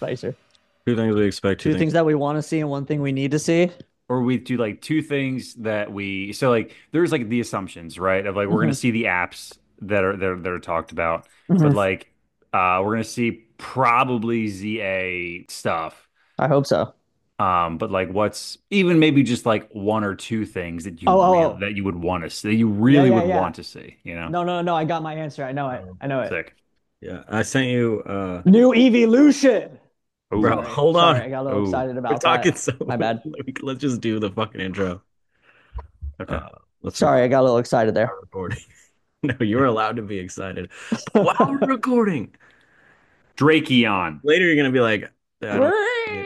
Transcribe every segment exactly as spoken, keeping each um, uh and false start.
Spicer? Two things we expect, two Two things, things that we want to see and one thing we need to see. Or we do like two things that we so like there's like the assumptions, right? Of like we're gonna Hmm. see the apps that are that are, that are talked about, but Hmm. like uh we're gonna see probably Z A stuff. I hope so. Um, but like what's even maybe just like one or two things that you Oh, oh, really oh. that you would want to see, that you Yeah, really yeah, would yeah. want to see, you know? No, no, no. I got my answer. I know it. um, I know it. Sick. yeah. I sent you uh New evolution. bro, Oh, Sorry. hold Sorry. on. I got a little oh, excited We're about talking that. so My bad. let me- let's just do the fucking intro. okay. Uh let's Sorry. record I got a little excited there. our recording. No, you're allowed to be excited. But while we're recording, Drakeon. later you're gonna be like, I don't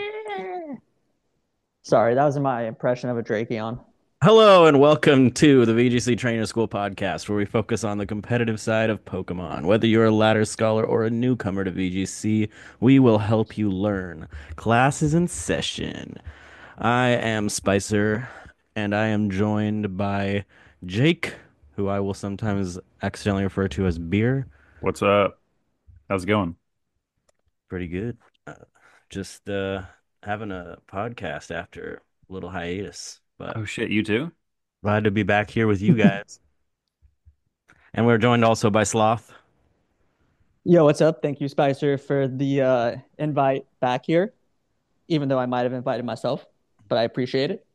Sorry. That was my impression of a Drakeon. Hello and welcome to the V G C Trainer School podcast, where we focus on the competitive side of Pokemon. Whether you're a ladder scholar or a newcomer to V G C, we will help you learn. Class is in session. I am Spicer, and I am joined by Jake, who I will sometimes accidentally refer to as Beer. What's up? How's it going? Pretty good. Uh, just uh, having a podcast after a little hiatus, but Oh shit, you too? glad to be back here with you guys. And we're joined also by Sloth. Yo, what's up? Thank you, Spicer, for the uh, invite back here, even though I might have invited myself, but I appreciate it.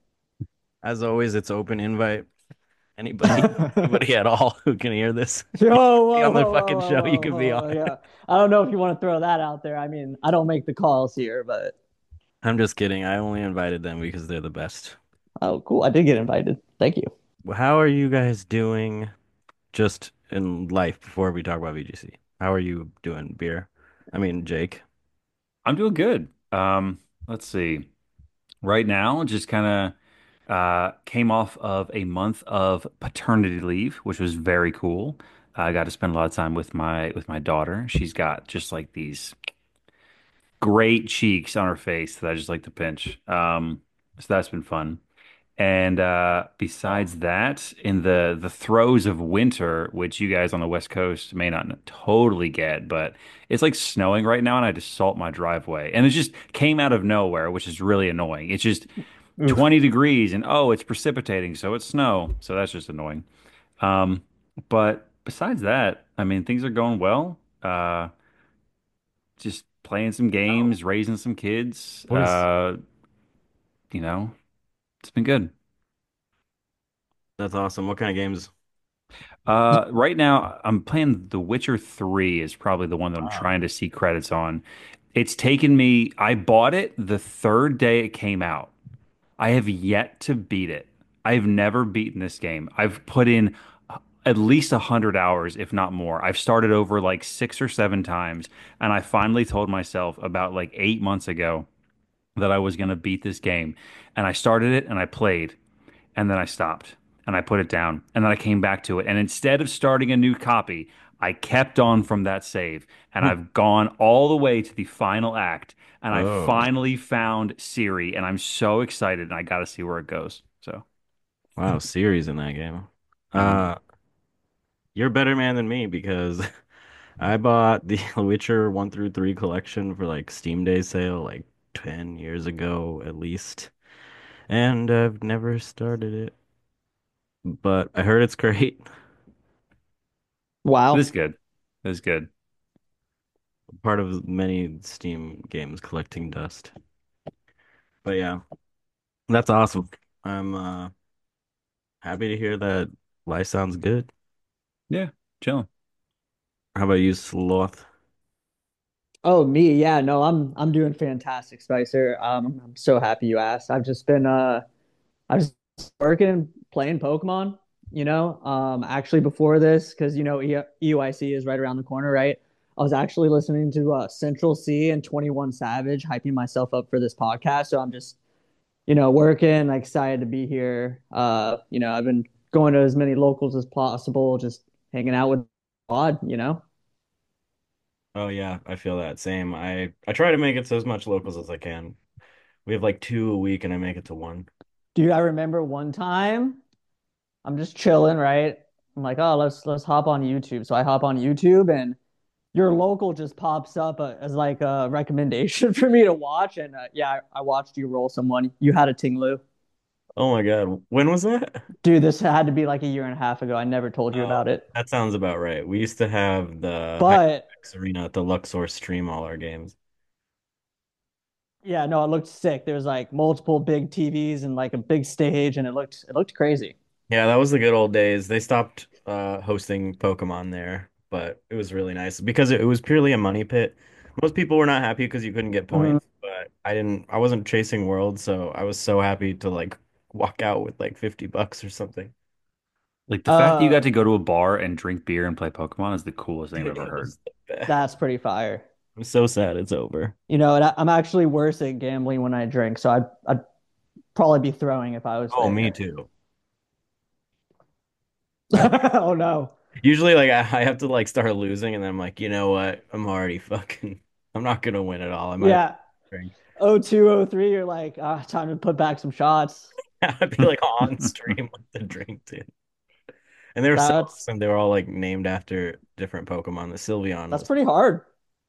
As always, it's open invite. Anybody, anybody at all who can hear this, Yo, you whoa, be whoa, on the whoa, fucking whoa, show. You whoa, can be on whoa, it. yeah. I don't know if you want to throw that out there. I mean, I don't make the calls here, but I'm just kidding. I only invited them because they're the best. oh, cool. I did get invited. Thank you. How are you guys doing just in life before we talk about V G C? How are you doing, Beer? I mean, Jake. I'm doing good. Um, let's see. Right now, just kind of uh, came off of a month of paternity leave, which was very cool. I got to spend a lot of time with my with my daughter. She's got just like these great cheeks on her face that I just like to pinch. Um, so that's been fun. And uh, besides that, in the the throes of winter, which you guys on the West Coast may not totally get, but it's like snowing right now, and I had to salt my driveway, and it just came out of nowhere, which is really annoying. It's just Oof. twenty degrees, and oh, it's precipitating, so it's snow, so that's just annoying. Um, but besides that, I mean, things are going well. Uh, just playing some Oh, games, raising some kids. what is Uh, you know, it's been good. that's awesome. What kind of games? Uh, right now, I'm playing The Witcher three is probably the one that I'm Wow. trying to see credits on. It's taken me, I bought it the third day it came out. I have yet to beat it. I've never beaten this game. I've put in uh, at least a hundred hours, if not more. I've started over like six or seven times, and I finally told myself about like eight months ago that I was going to beat this game. And I started it and I played and then I stopped and I put it down and then I came back to it. And instead of starting a new copy, I kept on from that save and I've gone all the way to the final act and I Oh, finally found Siri and I'm so excited and I got to see where it goes. So, wow, series in that game. uh, Uh, you're a better man than me because I bought the Witcher one through three collection for like Steam Day sale like ten years ago at least, and I've never started it, but I heard it's great. it Wow. is good. It is good. Part of many Steam games collecting dust. But yeah, that's awesome. I'm uh happy to hear that life sounds good. Yeah, chilling. How about you, Sloth? Oh, me. Yeah, no, I'm I'm doing fantastic, Spicer. Um, I'm so happy you asked. I've just been uh I was working, playing Pokemon, you know. Um, actually before this, because you know E- EUIC is right around the corner, right? I was actually listening to uh, Central C and twenty-one Savage, hyping myself up for this podcast. So I'm just, you know, working, like, excited to be here. Uh, you know, I've been going to as many locals as possible, just hanging out with Pod, you know. Oh yeah, I feel that same. I I try to make it to as much locals as I can. We have like two a week, and I make it to one. Dude, I remember one time I'm just chilling, right? I'm like, oh, let's let's hop on YouTube. So I hop on YouTube and your local just pops up uh, as like a recommendation for me to watch. And uh, yeah, I, I watched you roll someone. You had a Tinglu. Oh my God. When was that? Dude, this had to be like a year and a half ago. I never told you Oh, about it. that sounds about right. We used to have the But HyperX Arena at the Luxor stream all our games. yeah, no, it looked sick. There was like multiple big T Vs and like a big stage, and it looked it looked crazy. Yeah, that was the good old days. They stopped uh, hosting Pokemon there, but it was really nice because it, it was purely a money pit. Most people were not happy because you couldn't get Mhm. points, but I didn't. I wasn't chasing worlds, so I was so happy to like walk out with like fifty bucks or something. Like the fact that you Uh, got to go to a bar and drink beer and play Pokemon is the coolest thing I've ever It heard. was the best. that's pretty fire. I'm so sad it's over. You know, and I, I'm actually worse at gambling when I drink, so I'd I'd probably be throwing if I was Oh, me there. too. Oh no. Usually, like I, I have to like start losing, and then I'm like, you know what? I'm already fucking. I'm not gonna win at all. I might as Yeah. well drink. Oh two, oh three, you're like, ah, time to put back some shots. I'd be like on stream with the drink too. And they were so That's awesome. They were all like named after different Pokemon. The Sylveon that's was, pretty hard.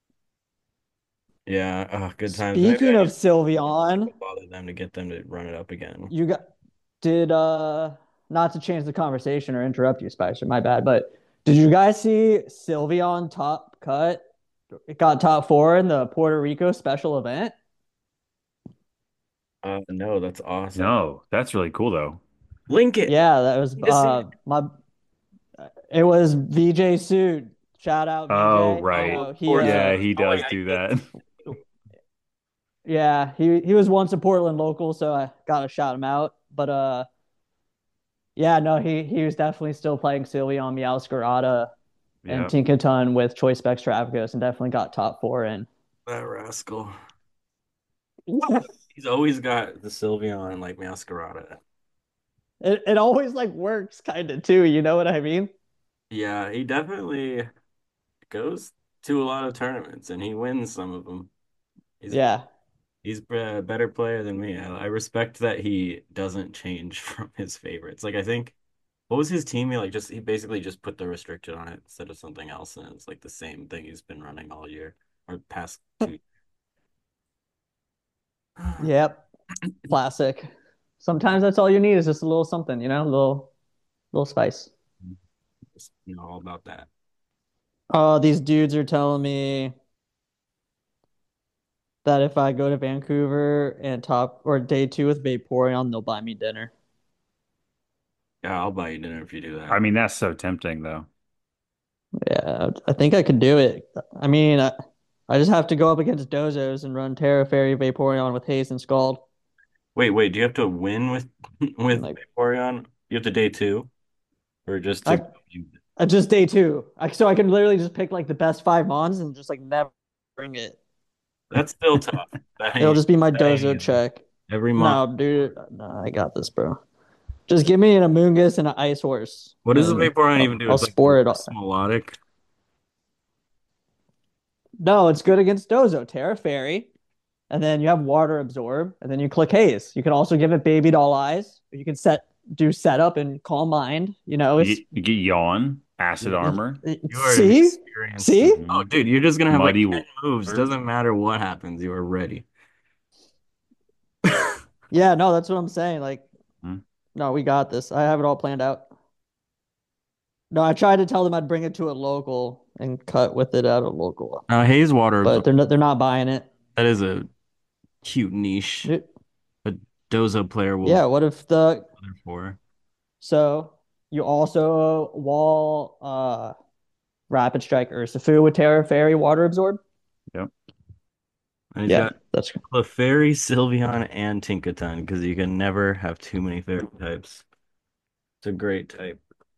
yeah, oh, good times. Maybe Speaking I of need Sylveon, to bother them to get them to run it up again. you got did uh not to change the conversation or interrupt you, Spicer, my bad, but did you guys see Sylveon top cut? It got top four in the Puerto Rico special event. Uh, no, that's awesome. No, that's really cool though. Link it. Yeah, that was Need to see it. uh my it was V J Suit. Shout out Oh, V J. You right. Oh, know, of he course it uh Yeah, was. he Oh, does I, I do did. that. yeah, he he was once a Portland local, so I gotta shout him out. But uh yeah, no, he he was definitely still playing Sylveon, Meowscarada, and Yeah. Tinkaton with Choice Specs Travagos and definitely got top four in. That rascal. He's always got the Sylveon and like Masquerada. It it always like works kind of too, you know what I mean? Yeah, he definitely goes to a lot of tournaments and he wins some of them. He's Yeah. he's a better player than me. I, I respect that he doesn't change from his favorites. Like I think what was his team? He like just he basically just put the restricted on it instead of something else, and it's like the same thing he's been running all year or past two. Yep. Classic. Sometimes that's all you need is just a little something, you know, a little little spice. Just know all about that. Oh, these dudes are telling me that if I go to Vancouver and top or day two with Vaporeon, they'll buy me dinner. Yeah, I'll buy you dinner if you do I that. mean, that's so tempting though. Yeah, I think I could do it. I mean, I, I just have to go up against Dozos and run Terra Fairy Vaporeon with Haze and Scald. Wait, wait, do you have to win with And with like Vaporeon? You have to day two or just to I, I just day two. I, so I can literally just pick like the best five mons and just like never bring it. that's still tough. That It'll ain't just be my that ain't Dozo easy. check. Every month. No, dude, no, I got this, bro. Just give me an Amoonguss and an Ice Horse, What does the and Vaporeon even I'll, do? I'll It's like spore it. reverse All. melodic. No, it's good against Dozo, Terra Fairy, and then you have Water Absorb, and then you click Haze. You can also give it Baby Doll Eyes. You can set do setup and Calm Mind. You know, You it's get, you get Yawn, Acid Armor. You are an see, experienced. see, Oh, Mhm. dude, you're just gonna have like Muddy ten moves. Water. Doesn't matter what happens, you are ready. yeah, no, that's what I'm saying. Like, Mhm. no, we got this. I have it all planned out. No, I tried to tell them I'd bring it to a local and cut with it at a local, Uh, Haze Water but Absorb. they're not, they're not buying it. That is a cute niche. A Dozo player will Yeah, what if the go for. so you also wall uh Rapid Strike Urshifu with Terra Fairy Water Absorb? Yep. And he's Yeah, got that's Clefairy, Sylveon, and Tinkaton because you can never have too many fairy types. It's a great type.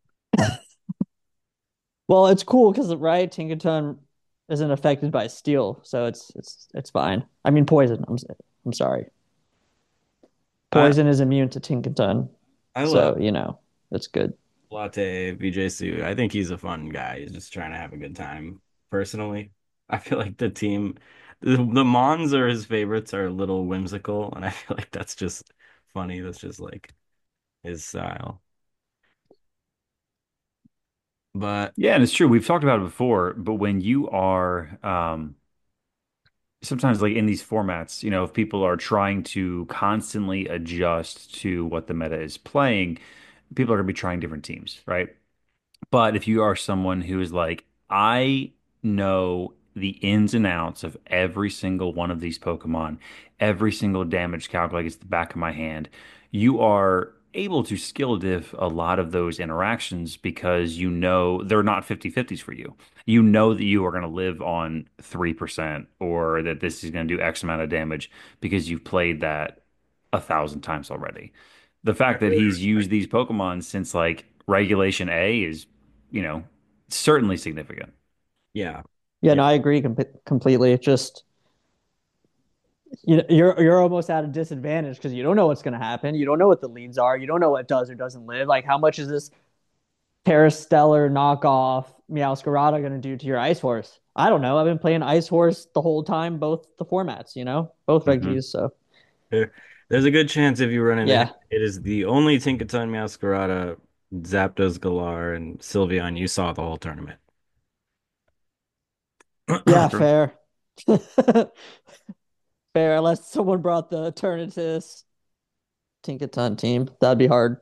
well, it's cool because right, Tinkaton isn't affected by steel, so it's it's it's fine. I mean poison. I'm I'm sorry. I Poison is immune to Tinkaton, I love so you know it's good. Latte V J Su. I think he's a fun guy. He's just trying to have a good time. Personally, I feel like the team, the, the Mons are his favorites are a little whimsical, and I feel like that's just funny. That's just like his style. But Yeah, and it's true. We've talked about it before, but when you are um sometimes like in these formats, you know, if people are trying to constantly adjust to what the meta is playing, people are going to be trying different teams, right? But if you are someone who is like, I know the ins and outs of every single one of these Pokemon, every single damage calc like it's the back of my hand, you are able to skill diff a lot of those interactions because you know they're not fifty fifties for you. You know that you are going to live on three percent or that this is going to do X amount of damage because you've played that a thousand times already. The I fact that really he's respect. used these Pokemon since like Regulation A is, you know, certainly significant. Yeah. Yeah, Yeah. no, I agree com completely. It's just you know, you're you're almost at a disadvantage because you don't know what's going to happen. You don't know what the leads are. You don't know what does or doesn't live. Like, how much is this Terrastellar knockoff Meowscarada going to do to your Ice Horse? I don't know. I've been playing Ice Horse the whole time, both the formats, you know, both Mhm. Reggies. So There- There's a good chance if you run into him, yeah, it is the only Tinkaton, Masquerada, Zapdos, Galar, and Sylveon you saw the whole tournament. yeah, True. fair, fair. Unless someone brought the Eternatus Tinkaton team, that'd be hard.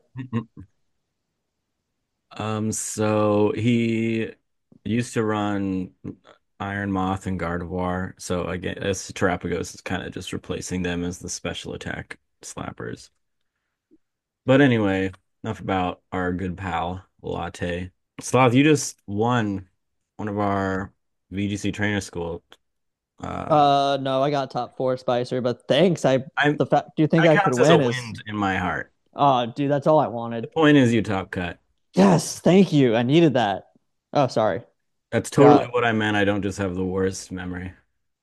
Um, so he used to run Iron Moth and Gardevoir. So again, as Terapagos is kind of just replacing them as the special attack slappers. But anyway, enough about our good pal Latte. Sloth, you just won one of our V G C trainer school. Uh, Uh, no, I got top four Spicer, but thanks. I I the fact. Do you think that I could counts as a win? Is win in my heart. oh, dude, that's all I The wanted. point is you top cut. Yes, thank you. I needed that. Oh, sorry. That's totally Forgot. what I meant. I don't just have the worst memory.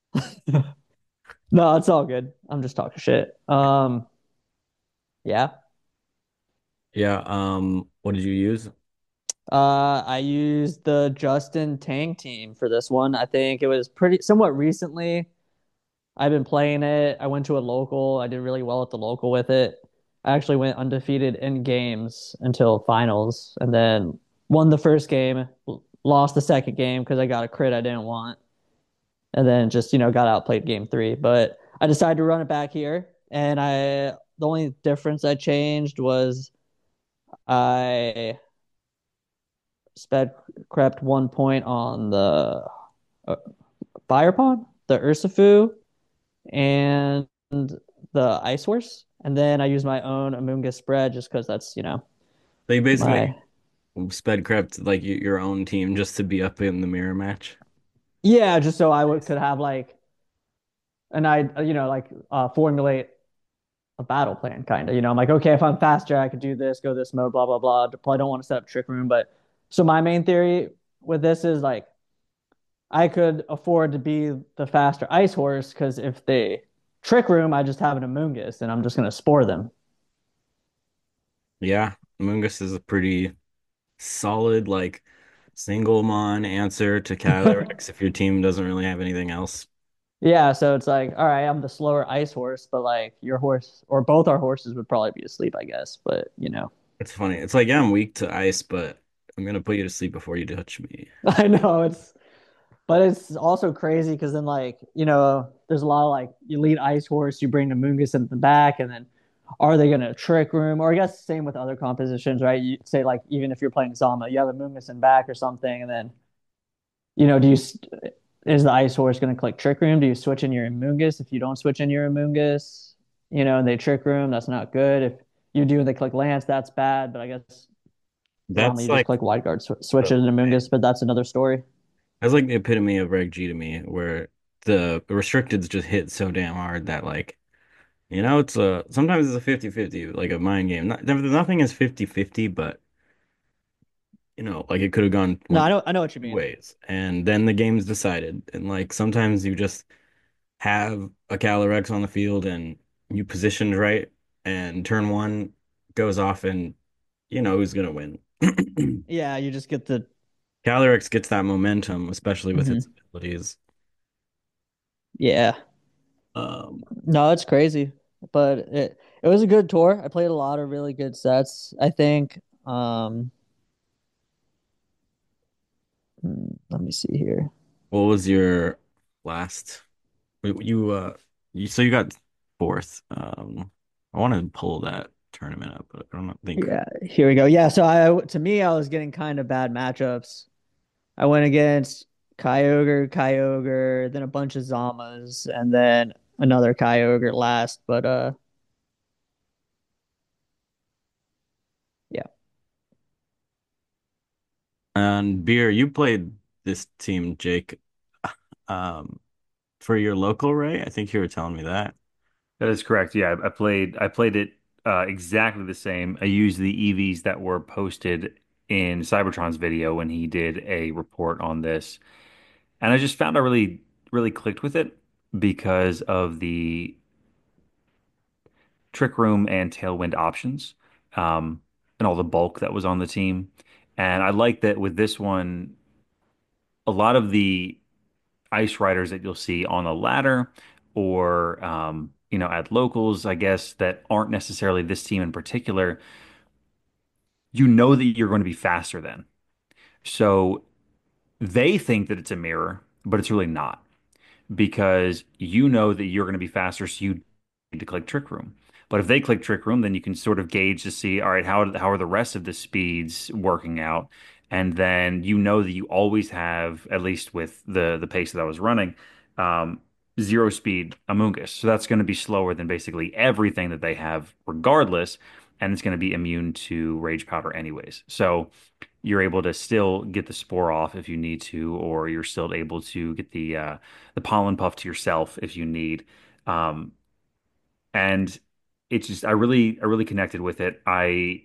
No, it's all good. I'm just talking shit. Um, yeah. Yeah, um, what did you use? Uh, I used the Justin Tang team for this one. I think it was pretty somewhat recently. I've been playing it. I went to a local. I did really well at the local with it. I actually went undefeated in games until finals, and then won the first game, lost the second game because I got a crit I didn't want, and then just you know got outplayed game three. But I decided to run it back here, and I the only difference I changed was I sped crept one point on the uh, fire pond, the Ursafu, and the Ice Horse. And then I use my own Amoonguss spread just because that's, you know, They basically my. sped crept like y- your own team just to be up in the mirror match. Yeah, just so I would, could have like, and I, you know, like uh, formulate a battle plan kind of. You know, I'm like, okay, if I'm faster, I could do this, go this mode, blah, blah, blah. Probably don't want to set up Trick Room. But so my main theory with this is like, I could afford to be the faster Ice Horse because if they Trick Room, I just have an Amoonguss and I'm just going to spore them. Yeah, Mungus is a pretty solid, like single mon answer to Calyrex if your team doesn't really have anything else. Yeah, so it's like, all right, I'm the slower ice horse, but like your horse or both our horses would probably be asleep, I guess. But you know, It's funny. It's like, yeah, I'm weak to ice, but I'm gonna put you to sleep before you touch me. I know it's, but it's also crazy because then like you know, there's a lot of like you lead ice horse, you bring the Moongus in the back, and then are they gonna trick room? Or I guess same with other compositions, right? You say like even if you're playing Zama, you have a Moongus in back or something, and then you know, do you is the ice horse going to click trick room? Do you switch in your Amoonguss? If you don't switch in your Amoonguss, you know, and they trick room, that's not good. If you do and they click Lance, that's bad. But I guess Zama, That's you just like click Wide Guard, sw- switch the it in Amoonguss, but that's another story. that's like the epitome of Reg G to me, where the restricteds just hit so damn hard that like you know it's a sometimes it's a fifty fifty like a mind game. Not, nothing is fifty fifty, but you know like it could have gone No, one I know, I know what you two mean. ways, and then the game's decided. And like sometimes you just have a Calyrex on the field and you positioned right, and turn one goes off, and you know who's gonna win. Yeah, you just get the. Calyrex gets that momentum, especially with its Mhm. abilities. Yeah, Um, no, it's crazy, but it it was a good tour. I played a lot of really good sets. I think. Um, Hmm, let me see here. What was your last? You uh, you so you got fourth. Um, I want to pull that tournament up, but I don't think. Yeah, here we go. Yeah, so I to me I was getting kind of bad matchups. I went against Kyogre, Kyogre, then a bunch of Zamas, and then another Kyogre last. But uh, yeah, And Beer, you played this team, Jake, um, for your local Ray. I think you were telling me that. That is correct. Yeah, I I played I played it uh, exactly the same. I used the E Vs that were posted in Cybertron's video when he did a report on this, and I just found I really really clicked with it because of the Trick Room and Tailwind options, um, and all the bulk that was on the team. And I like that with this one, a lot of the ice riders that you'll see on a ladder or um, you know, at locals, I guess, that aren't necessarily this team in particular, you know that you're going to be faster than. So they think that it's a mirror, but it's really not because you know that you're going to be faster, so you need to click Trick Room. But if they click Trick Room, then you can sort of gauge to see, all right, how how are the rest of the speeds working out? And then you know that you always have, at least with the the pace that I was running, um, zero speed Amoonguss. So that's going to be slower than basically everything that they have, regardless, and it's going to be immune to Rage Powder anyways. So you're able to still get the spore off if you need to, or you're still able to get the uh, the pollen puff to yourself if you need. Um, and it's just I really I really connected with it. I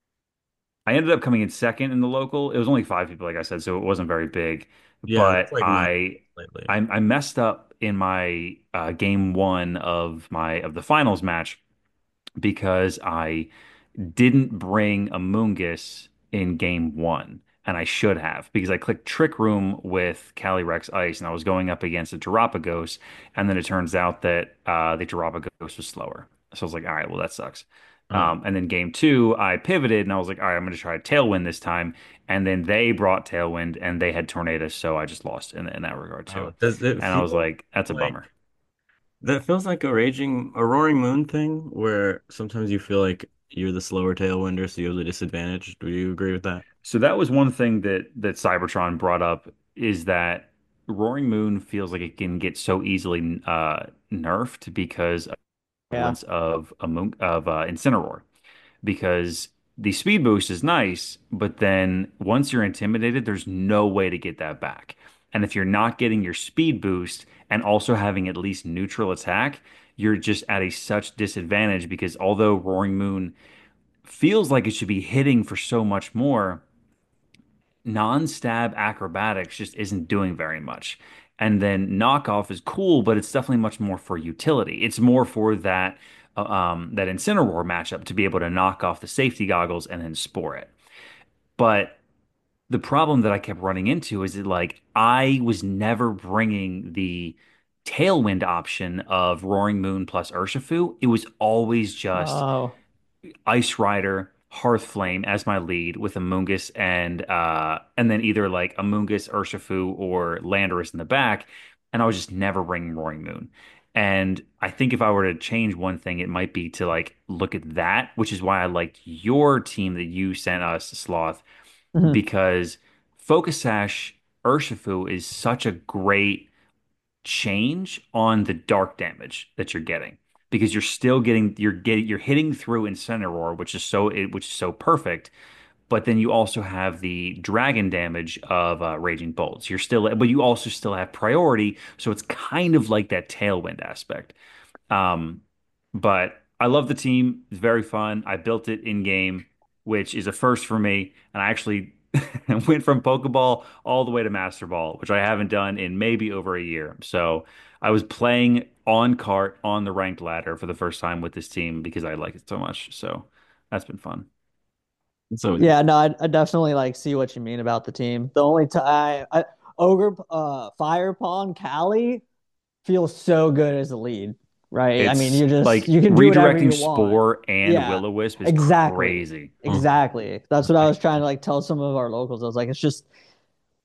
I ended up coming in second in the local. It was only five people, like I said, so it wasn't very big. Yeah, that's But like mine I lately. I, I messed up in my uh, game one of my of the finals match because I didn't bring a Moongus in game one, and I should have because I clicked Trick Room with Calyrex Ice, and I was going up against a Terapagos, and then it turns out that uh, the Terapagos was slower. So I was like, all right, well that sucks. Oh, Um, and then game two, I pivoted, and I was like, all right, I'm going to try Tailwind this time. And then they brought Tailwind, and they had Tornadus, so I just lost in in that regard oh, too. does it And I was feel like, that's a like bummer. that feels like a raging, a roaring moon thing where sometimes you feel like you're the slower tailwinder, so you have the disadvantage. Do you agree with that? So that was one thing that that Cybertron brought up is that Roaring Moon feels like it can get so easily uh, nerfed because of the yeah. prevalence of a moon, of uh, Incineroar. Because the speed boost is nice, but then once you're intimidated, there's no way to get that back. And if you're not getting your speed boost and also having at least neutral attack, you're just at a such disadvantage because although Roaring Moon feels like it should be hitting for so much more non-stab acrobatics just isn't doing very much. And then knockoff is cool, but it's definitely much more for utility. It's more for that uh, um, that Incineroar matchup to be able to knock off the safety goggles and then spore it. But the problem that I kept running into is that like I was never bringing the tailwind option of Roaring Moon plus Urshifu. It was always just Oh, Ice Rider, Hearthflame as my lead with Amoonguss and uh and then either like Amoonguss, Urshifu, or Landorus in the back, and I was just never bringing Roaring Moon. And I think if I were to change one thing, it might be to like look at that, which is why I liked your team that you sent us, Sloth, mhm. because Focus Sash Urshifu is such a great change on the dark damage that you're getting because you're still getting you're getting you're hitting through Incineroar, which is so it, which is so perfect. But then you also have the dragon damage of uh, Raging Bolts. You're still, but you also still have priority, so it's kind of like that tailwind aspect. Um, but I love the team. It's very fun. I built it in game, which is a first for me. And I actually went from Pokeball all the way to Master Ball, which I haven't done in maybe over a year. So I was playing on cart on the ranked ladder for the first time with this team because I like it so much. So that's been fun. It's always Yeah, no, I, I definitely like see what you mean about the team. The only time I, Ogre, uh, Fire Pawn, Cali feels so good as a lead, right? I mean, It's you just like you can do whatever redirecting you want. Spore and Yeah, Will-O-Wisp is exactly, crazy. Mhm. exactly. That's what I was trying to like tell some of our locals. I was like, it's just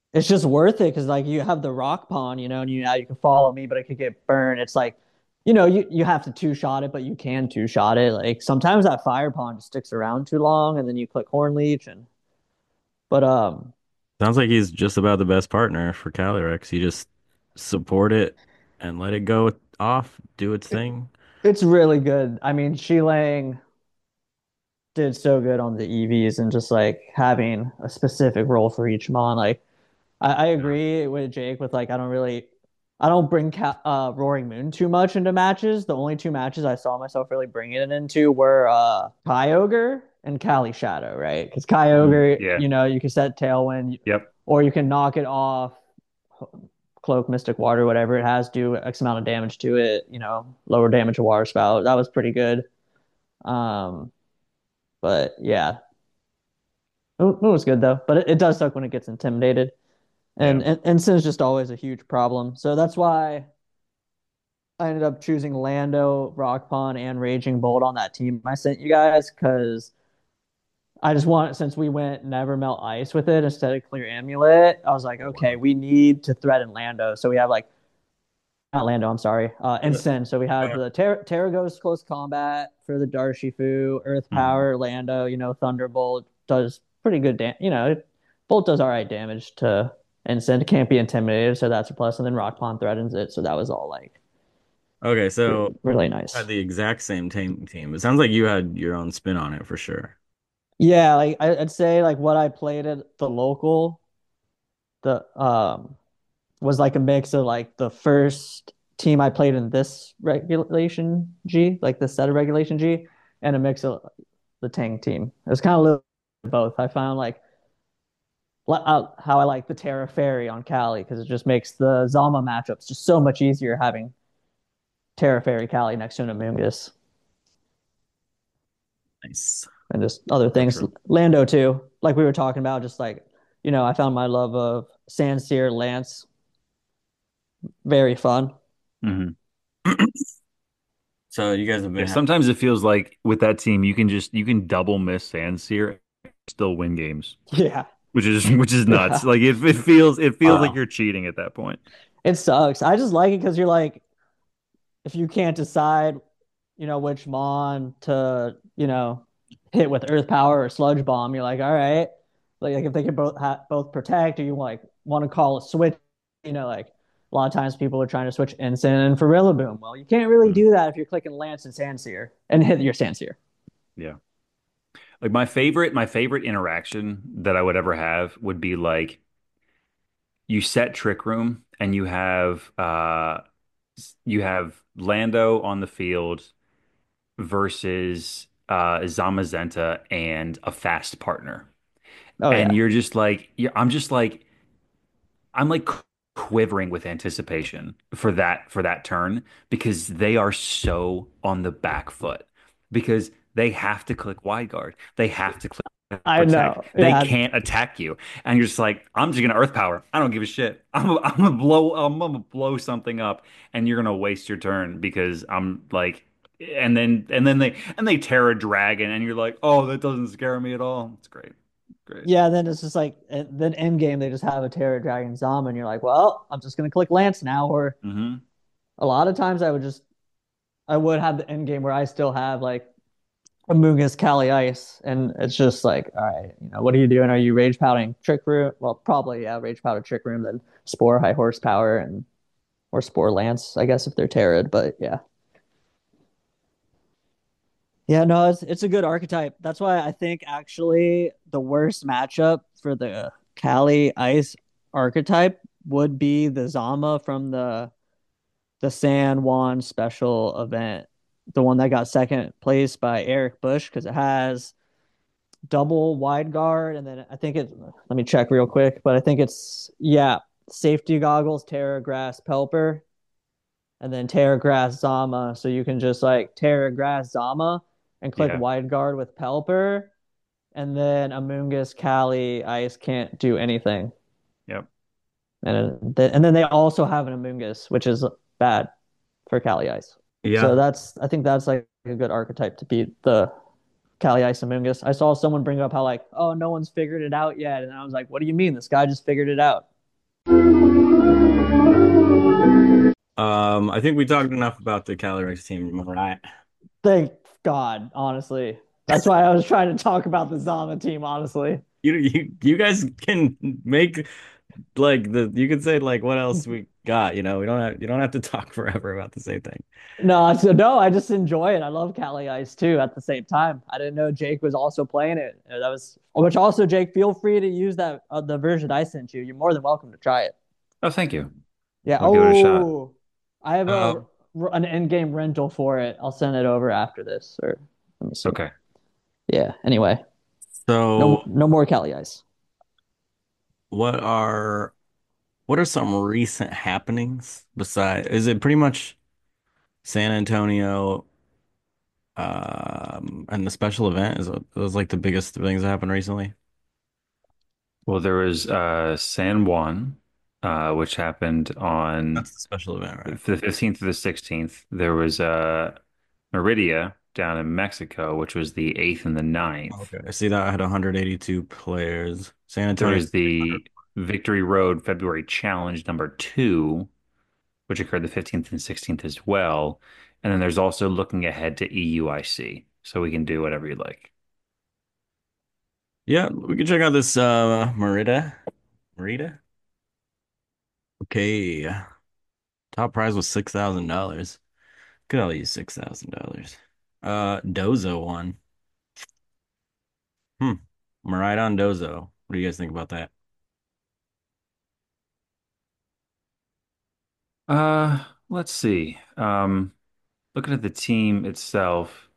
it's just worth it because like you have the rock pond, you know, and you now you can follow me, but it could get burned. It's like, you know, you, you have to two shot it, but you can two shot it. Like sometimes that fire pond sticks around too long, and then you click horn leech and but um Sounds like he's just about the best partner for Calyrex. You just support it and let it go off, do its it, thing. it's really good. I mean, Shilang did so good on the E Vs and just like having a specific role for each mon. Like I, I agree with Jake with like I don't really I don't bring Ca uh Roaring Moon too much into matches. The only two matches I saw myself really bringing it into were uh Kyogre and Cali Shadow, right? Because Mhm. Kyogre, Yeah. you know, you can set Tailwind Yep. or you can knock it off Cloak, Mystic Water, whatever it has, do X amount of damage to it, you know, lower damage to Water Spout. That was pretty good. Um, but yeah, it, it was good though. But it, it does suck when it gets intimidated. Yeah. And, and Ensign is just always a huge problem. So that's why I ended up choosing Lando, Rock Pond, and Raging Bolt on that team I sent you guys because I just want since we went Never Melt Ice with it instead of Clear Amulet, I was like, okay, we need to threaten Lando. So we have like not Lando, I'm sorry, uh, Ensign. So we had the Ter- Terragos close combat for the Darshifu, Earth Hmm. Power, Lando. You know, Thunderbolt does pretty good damage. You know, Bolt does all right damage to Ensign. Can't be intimidated, so that's a plus. And then Rock Pond threatens it, so that was all like Okay, re- so really had nice. the exact same team team. It sounds like you had your own spin on it for sure. Yeah, like I- I'd say like what I played at the local, the um was like a mix of like the first team I played in this regulation G, like this set of regulation G, and a mix of the Tang team. It was kind of a little both. I found like uh, how I like the Terra Fairy on Cali because it just makes the Zama matchups just so much easier having Terra Fairy Cali next to an Amoongus Nice. and just other For things. sure. Lando too, like we were talking about, just like you know, I found my love of Sandsear Lance very fun. Hmm. So you guys have Yeah. been having Sometimes it feels like with that team, you can just you can double miss Sandsear, and still win games, Yeah, which is which is nuts. yeah. Like it, it feels it feels like wow. you're cheating at that point. It sucks. I just like it because you're like, if you can't decide, you know, which Mon to, you know, hit with Earth Power or Sludge Bomb, you're like, all right, like, like if they can both ha- both protect, or you like want to call a switch, you know, like a lot of times people are trying to switch Ensign and Farilla Boom. Well, you can't really Mm. do that if you're clicking Lance and Sandsear and hit your Sandsear. Yeah. Like my favorite my favorite interaction that I would ever have would be like you set Trick Room and you have uh you have Lando on the field versus uh Zamazenta and a fast partner. Oh And yeah, you're just like you're, I'm just like I'm like quivering with anticipation for that for that turn because they are so on the back foot because they have to click wide guard. They have to click I protect. know. They Yeah, can't attack you. And you're just like, I'm just gonna earth power. I don't give a shit. I'm I'm gonna blow I'm gonna blow something up and you're gonna waste your turn because I'm like and then and then they and they tear a dragon and you're like, oh, that doesn't scare me at all. It's great. Great. yeah. Then it's just like then end game they just have a Terror Dragon Zom, and you're like, well, I'm just gonna click Lance now. Or Hmm. a lot of times I would just I would have the end game where I still have like Amoonguss Cali Ice, and it's just like, all right, you know, what are you doing? Are you rage pouting Trick Room? Well, probably yeah, rage powder Trick Room, then Spore High Horsepower and or Spore Lance, I guess if they're Terrid, but yeah. Yeah, no, it's it's a good archetype. That's why I think actually the worst matchup for the Cali Ice archetype would be the Zama from the the San Juan special event, the one that got second place by Eric Bush because it has double wide guard, and then I think it. Let me check real quick, but I think it's yeah, safety goggles, Terra Grass, Pelper, and then Terra Grass Zama. So you can just like Terra Grass Zama and click Yeah. wide guard with Pelper, and then Amoonguss Cali Ice can't do anything, Yep. and and then they also have an Amoonguss, which is bad for Cali Ice. So Yeah. that's I think that's like a good archetype to beat the Cali Isomungus. I saw someone bring up how like, oh, no one's figured it out yet, and I was like, what do you mean? This guy just figured it out. Um, I think we talked enough about the Calyrex team, right? Thank God, honestly. That's why I was trying to talk about the Zama team, honestly. You you you guys can make like the you can say like what else we got, you know. We don't have you don't have to talk forever about the same thing. No, so no, I just enjoy it. I love Cali Ice too at the same time. I didn't know Jake was also playing it. Uh, That was which also Jake, feel free to use that uh, the version I sent you. You're more than welcome to try it. Oh, thank you. Yeah. I'll give it a shot. Oh, I have a Um, an in-game rental for it. I'll send it over after this. Or let me see. Okay. Yeah. Anyway, no so no more Cali Ice. what are what are some recent happenings besides is it pretty much San Antonio um and the special event is those like the biggest things that happened recently? Well, there was uh, San Juan, uh, which happened on That's the special event, the right? fifteenth to the sixteenth. There was uh, Meridia down in Mexico, which was the eighth and the ninth. Okay. I see that I had one hundred eighty-two players. San There Antonio was six hundred. the Victory Road February Challenge number two, which occurred the fifteenth and sixteenth as well. And then there's also looking ahead to E U I C. So we can do whatever you like. Yeah, we can check out this uh Merida. Merida? Okay. Top prize was six thousand dollars. Could all use six thousand dollars. Uh Dozo won. Hmm. Maridon Dozo. What do you guys think about that? Uh, let's see. Um, looking at the team itself,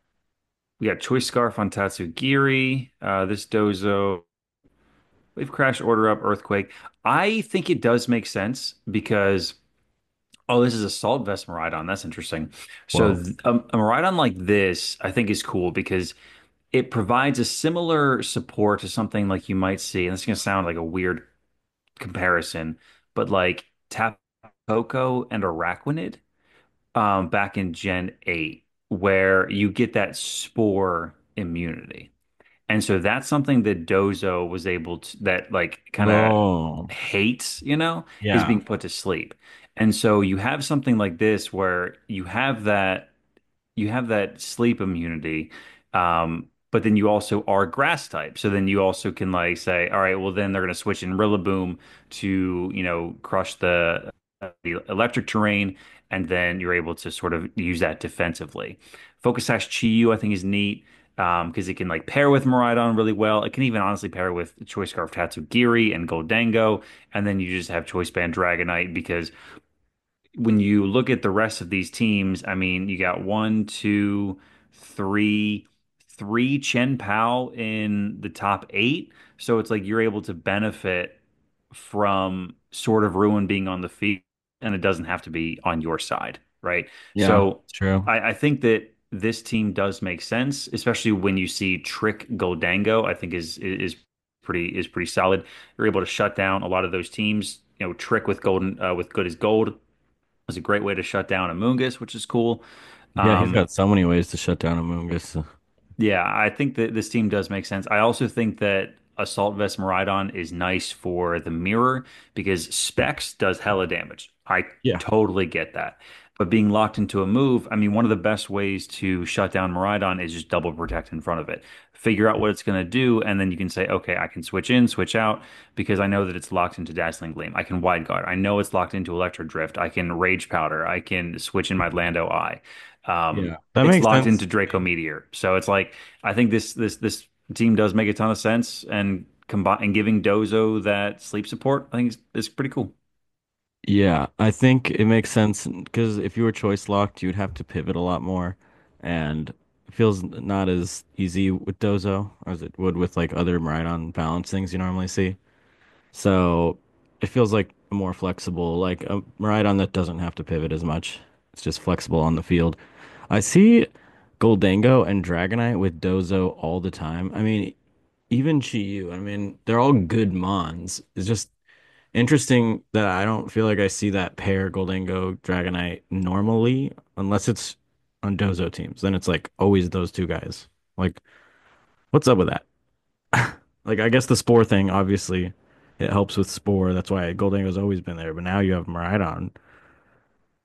we got Choice Scarf on Tatsugiri. Uh, this Dozo, we've Crash Order Up Earthquake. I think it does make sense because oh, this is Assault Vest Maridon. That's interesting. So Whoa. th- um, a Maridon like this, I think, is cool because it provides a similar support to something like you might see, and this is going to sound like a weird comparison, but like Tapu Koko and Araquanid um, back in Gen eight, where you get that spore immunity. And so that's something that Dozo was able to, that like kind of Oh. hates, you know, is Yeah. being put to sleep. And so you have something like this where you have that you have that sleep immunity, um, but then you also are grass type. So then you also can like say, all right, well then they're going to switch in Rillaboom to you know crush the, uh, the electric terrain, and then you're able to sort of use that defensively. Focus Sash Chi-Yu I think is neat. Um, because it can like pair with Miraidon really well. It can even honestly pair with Choice Scarf Tatsugiri and Goldango, and then you just have Choice Band Dragonite because when you look at the rest of these teams, I mean, you got one, two, three, three Chen Pao in the top eight. So it's like you're able to benefit from sort of Ruin being on the field, and it doesn't have to be on your side, right? Yeah, So it's true. I, I think that this team does make sense, especially when you see Trick Goldango, I think is is pretty is pretty solid. You're able to shut down a lot of those teams. You know, Trick with golden uh, with good as gold was a great way to shut down Amoonguss, which is cool. Yeah, he's Um, got so many ways to shut down Amoonguss. yeah, I think that this team does make sense. I also think that Assault Vest Miraidon is nice for the mirror because Specs does hella damage. I Yeah. totally get that. But being locked into a move, I mean, one of the best ways to shut down Miraidon is just double protect in front of it. Figure out what it's going to do, and then you can say, okay, I can switch in, switch out, because I know that it's locked into Dazzling Gleam. I can Wide Guard. I know it's locked into Electro Drift. I can Rage Powder. I can switch in my Lando Eye. Um, Yeah. That it's makes locked sense. into Draco Meteor. So it's like I think this this this team does make a ton of sense, and combine and giving Dozo that sleep support, I think is, is pretty cool. Yeah, I think it makes sense because if you were choice locked, you'd have to pivot a lot more, and it feels not as easy with Dozo as it would with like other ride-on balance things you normally see. So it feels like more flexible, like a ride-on that doesn't have to pivot as much. It's just flexible on the field. I see Goldango and Dragonite with Dozo all the time. I mean, even Chi-Yu, I mean, they're all good mons. It's just interesting that I don't feel like I see that pair Goldango Dragonite normally unless it's on Dozo teams. Then it's like always those two guys. Like, what's up with that? Like, I guess the Spore thing, obviously, it helps with Spore. That's why Goldango's always been there. But now you have Miraidon.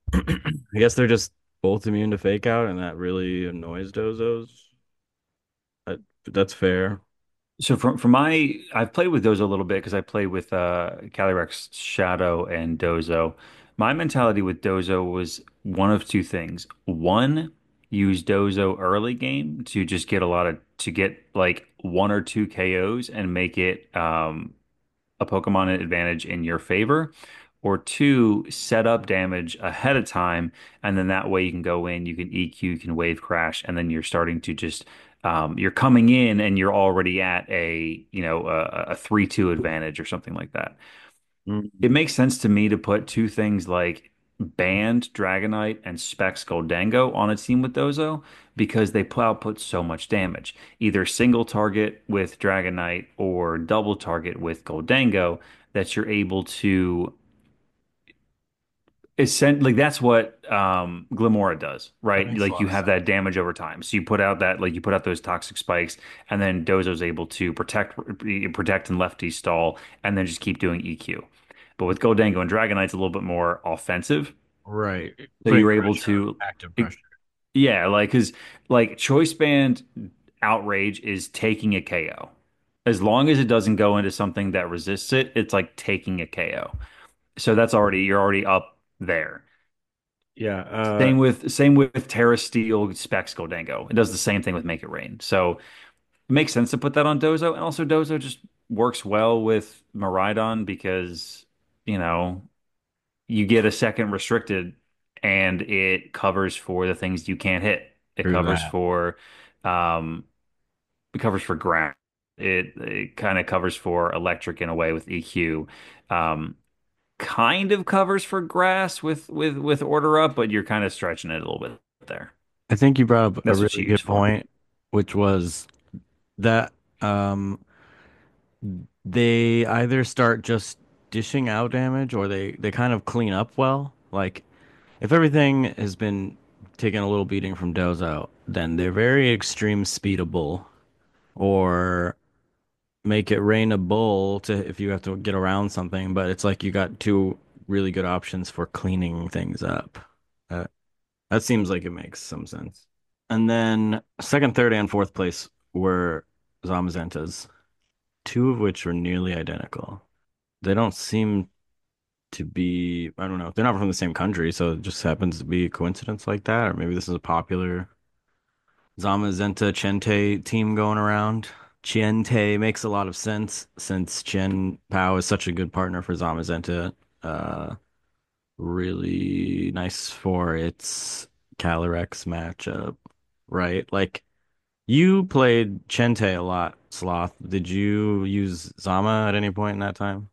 I guess they're just both immune to fake out, and that really annoys dozos. That, that's fair. So from from my, I've played with Dozo a little bit because I played with uh Calyrex Shadow and Dozo. My mentality with Dozo was one of two things. One, use Dozo early game to just get a lot of to get like one or two K Os and make it um a Pokemon advantage in your favor, or two, set up damage ahead of time, and then that way you can go in, you can E Q, you can wave crash, and then you're starting to just um, you're coming in and you're already at a you know a, a three two advantage or something like that. Mm. It makes sense to me to put two things like Band, Dragonite, and Specs Goldango on a team with Dozo because they put output so much damage. Either single target with Dragonite or double target with Goldango that you're able to Essen like that's what um Glimora does, That right? makes a Like lot you of have sense. that damage over time. So you put out that like you put out those toxic spikes and then Dozo's able to protect protect and lefty stall and then just keep doing E Q. But with Goldango and Dragonite, it's a little bit more offensive. Right. So Putting you're able pressure, to active pressure. yeah, like because like Choice Band Outrage is taking a K O. As long as it doesn't go into something that resists it, it's like taking a K O. So that's already you're already up there. Yeah. Uh, Same with same with Terra Steel Specs Goldango. It does the same thing with Make It Rain. So it makes sense to put that on Dozo. And also Dozo just works well with Miraidon because, you know, you get a second restricted and it covers for the things you can't hit. It through covers that. for um it covers for ground. It it kind of covers for electric in a way with E Q. Um kind of covers for grass with with with order up, but you're kind of stretching it a little bit there. I think you brought up a That's what really you use good for. point, which was that um they either start just dishing out damage or they they kind of clean up well. Like if everything has been taking a little beating from Dozo, then they're very extreme speedable or make it rain a bull to if you have to get around something, but it's like you got two really good options for cleaning things up. Uh, that seems like it makes some sense. And then second, third, and fourth place were Zamazentas, two of which were nearly identical. They don't seem to be, I don't know, they're not from the same country, so it just happens to be a coincidence like that, or maybe this is a popular Zamazenta Chente team going around. Chiente makes a lot of sense since Chen Pao is such a good partner for Zamazenta. Uh, really nice for its Calyrex matchup, right? Like you played Chente a lot, Sloth. Did you use Zama at any point in that time?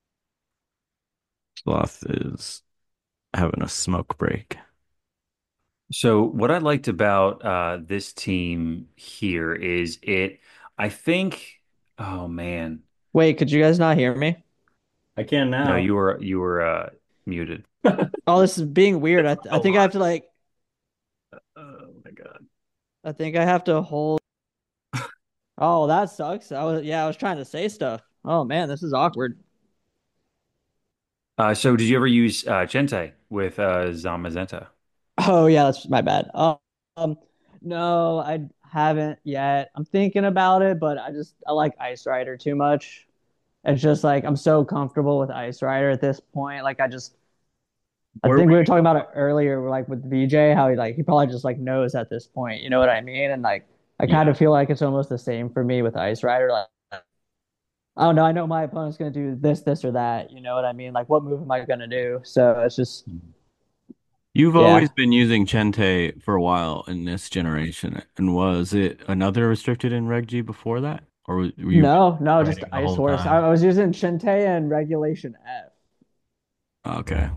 Sloth is having a smoke break. So what I liked about uh, this team here is it, I think, oh man, Wait, could you guys not hear me? I can no, now. you were you were uh, muted. Oh, this is being weird. I th I A think I lot. have to like Oh my God. I think I have to hold. Oh, that sucks. I was yeah, I was trying to say stuff. Oh man, this is awkward. Uh, so did you ever use uh, Gente with uh, Zamazenta? Oh yeah, that's my bad. Um, um, no, I haven't yet. I'm thinking about it, but I just I like Ice Rider too much. It's just like I'm so comfortable with Ice Rider at this point. Like I just I Where were think we were talking about it earlier, like with V J, how he like he probably just like knows at this point. You know what I mean? And like I you? kind Yeah. of feel like it's almost the same for me with Ice Rider. Like I don't know, I know my opponent's gonna do this, this, or that. You know what I mean? Like what move am I gonna do? So it's just You've always yeah. been using Chente for a while in this generation, and was it another restricted in Reg G before that, or were you No, no, just riding the Ice whole Horse. I, time? I was using Shintae and Regulation F. Okay,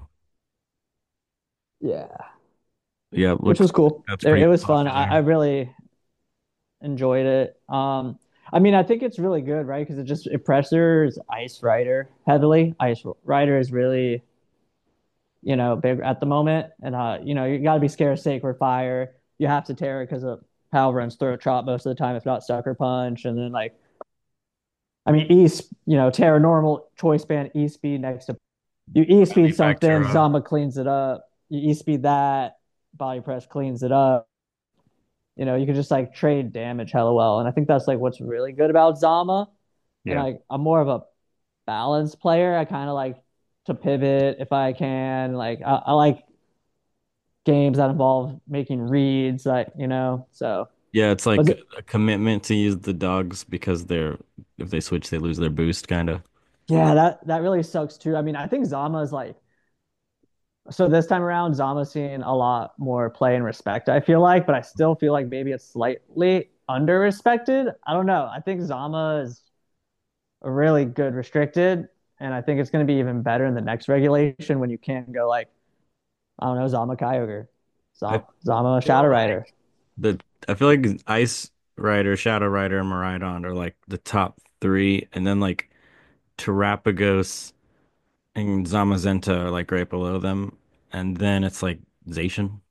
Yeah, yeah, which looks was cool. that's It, it pretty was fun. I, I popular. really enjoyed it. Um, I mean, I think it's really good, right? Because it just it pressures Ice Rider heavily. Ice Rider is really, you know, big at the moment, and uh, you know, you got to be scared of Sacred Fire. You have to tear it because of Power Runs Throat Chop most of the time, if not Sucker Punch, and then like, I mean, East, you know, Terra Normal Choice Band E Speed next to you E Got Speed the something, Bactero. Zamba cleans it up. you E-speed that, body press cleans it up. You know, you can just like trade damage hella well. And I think that's like what's really good about Zama. And Yeah. like I'm more of a balanced player. I kind of like to pivot if I can. Like I, I like games that involve making reads, like you know. So Yeah, it's was like it? a commitment to use the dogs because they're if they switch, they lose their boost, kind of. Yeah, that that really sucks too. I mean, I think Zama is like so this time around, Zama's seeing a lot more play and respect, I feel like, but I still feel like maybe it's slightly under respected. I don't know. I think Zama is a really good restricted, and I think it's going to be even better in the next regulation when you can go like, I don't know, Zama Kyogre, I Zama feel Shadow Rider. like the I feel like Ice Rider, Shadow Rider, and Miraidon are like the top three, and then like Terapagos and Zamazenta are like right below them, and then it's like Zacian,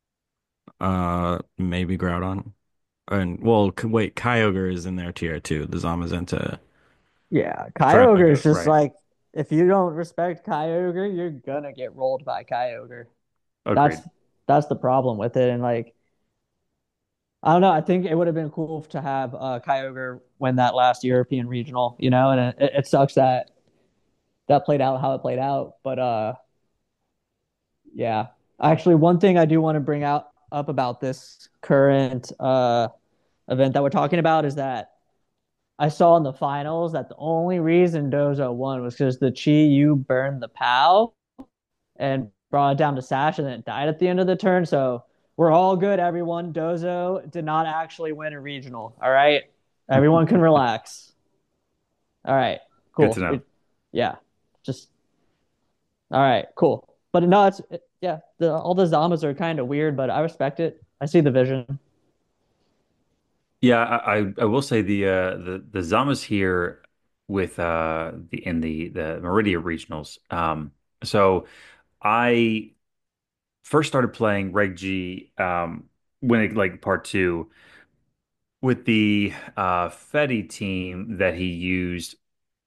uh, maybe Groudon, and well, K- wait, Kyogre is in their tier too. The Zamazenta, Yeah, Kyogre is Terapagos. just Right. like if you don't respect Kyogre, you're gonna get rolled by Kyogre. That's Agreed. that's the problem with it. And like I don't know, I think it would have been cool to have uh Kyogre win that last European regional, you know, and it, it sucks that that played out how it played out. But uh yeah. Actually one thing I do want to bring out up about this current uh event that we're talking about is that I saw in the finals that the only reason Dozo won was because the Chi Yu burned the POW and brought it down to Sash and then it died at the end of the turn. So we're all good, everyone. Dozo did not actually win a regional. All right. Everyone can relax. All right. Good to Cool. know. We, yeah. Just all right. Cool. But no, it's it, yeah. The all the Zamas are kind of weird, but I respect it. I see the vision. Yeah, I, I I will say the uh the the Zamas here with uh the in the the Meridia regionals. Um so I first started playing Reg G um when it like part two with the uh Fetty team that he used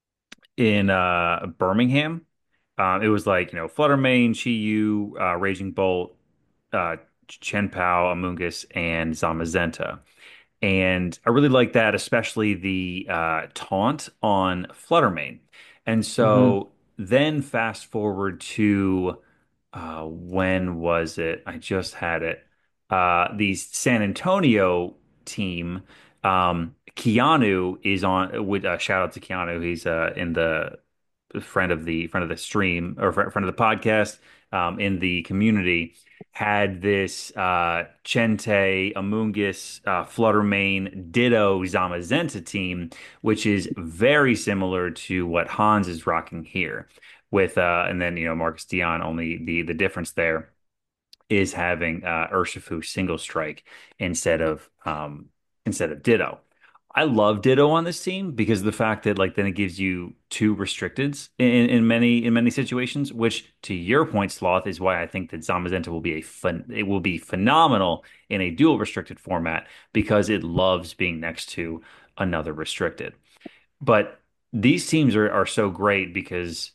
in uh Birmingham. Um it was like, you know, Fluttermane, Chi-Yu, uh Raging Bolt, uh Chen Pao, Amoonguss, and Zamazenta. And I really like that, especially the uh, taunt on Fluttermane. And Mm-hmm. so then fast forward to uh, when was it? I just had it. Uh, the San Antonio team. Um, Keanu is on. With uh, shout out to Keanu. He's uh, in the friend of the friend of the stream or fr- friend of the podcast um, in the community had this uh, Chente, Amoonguss, uh, Fluttermane, Ditto, Zamazenta team, which is very similar to what Hans is rocking here. With uh, and then you know Marcus Dion. Only the the difference there is having uh, Urshifu single strike instead of um, instead of Ditto. I love Ditto on this team because of the fact that like then it gives you two restricteds in, in many in many situations, which to your point, Sloth, is why I think that Zamazenta will be a fun it will be phenomenal in a dual restricted format because it loves being next to another restricted. But these teams are are so great because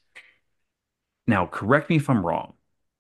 now correct me if I'm wrong,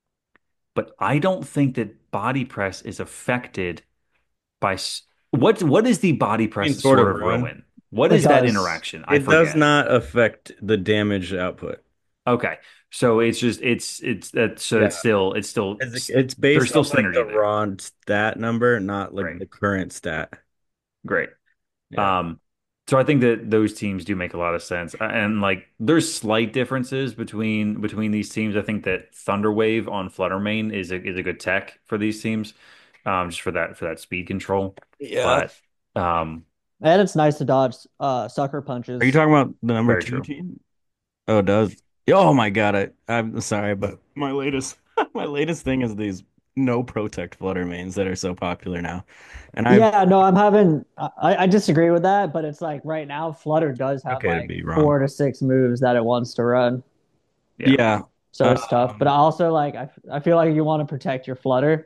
but I don't think that body press is affected by s- what what is the body I press mean, to sort Sword of of one. Ruin? What It is that does. interaction? I It does forget. not affect the damage output. Okay, so it's just it's it's that so it's Yeah. still it's still It's, it's there's based still off like the synergy there. raw stat number, not like Great, the current stat. great. Yeah. Um, so I think that those teams do make a lot of sense, Uh, and like there's slight differences between between these teams. I think that Thunderwave on Fluttermane is a is a good tech for these teams, um, just for that for that speed control. Yeah. But um, And it's nice to dodge uh sucker Are you punches. talking about the number very two true. team? Oh, it does. Oh my God. I, I'm sorry, but my latest my latest thing is these no protect flutter mains that are so popular now. And I've Yeah, no, I'm having I, I disagree with that, but it's like right now Flutter does have okay to like be wrong. four to six moves that it wants to run. Yeah. Yeah. So it's tough. But I Um, also like I, I feel like you want to protect your Flutter,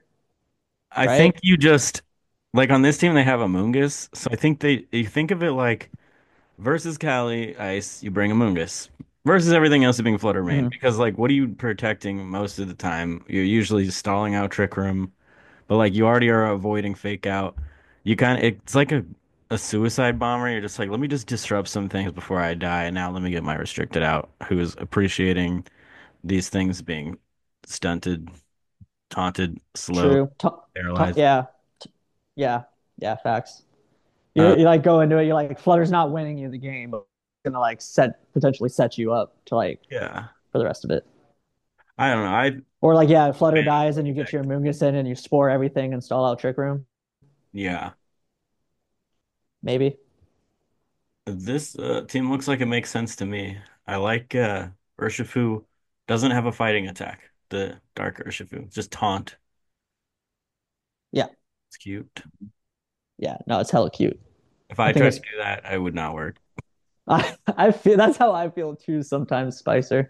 I right? think you just like on this team they have Amoonguss, so I think they you think of it like versus Cali Ice, you bring Amoonguss. versus everything else being Flutter main. Mhm. Because like, what are you protecting most of the time? You're usually stalling out Trick Room, but like you already are avoiding Fake Out. You kind of it's like a a suicide bomber. You're just like, let me just disrupt some things before I die, and now let me get my restricted out, who is appreciating these things being stunted, taunted, slowed, True. Ta ta paralyzed. yeah. Yeah. Yeah. Facts. You, Uh, you like go into it. You're like Flutter's not winning you the game, but it's gonna like set potentially set you up to like yeah, for the rest of it. I don't know. I Or like yeah, Flutter dies and you get your Moongus in and you spore everything and stall out Trick Room. yeah. Maybe. This uh, team looks like it makes sense to me. I like uh Urshifu doesn't have a fighting attack. The Dark Urshifu, just taunt. Yeah. It's cute. Yeah. No, it's hella cute. If I I think tried to it's do that, I would not work. I I feel that's how I feel too sometimes, Spicer.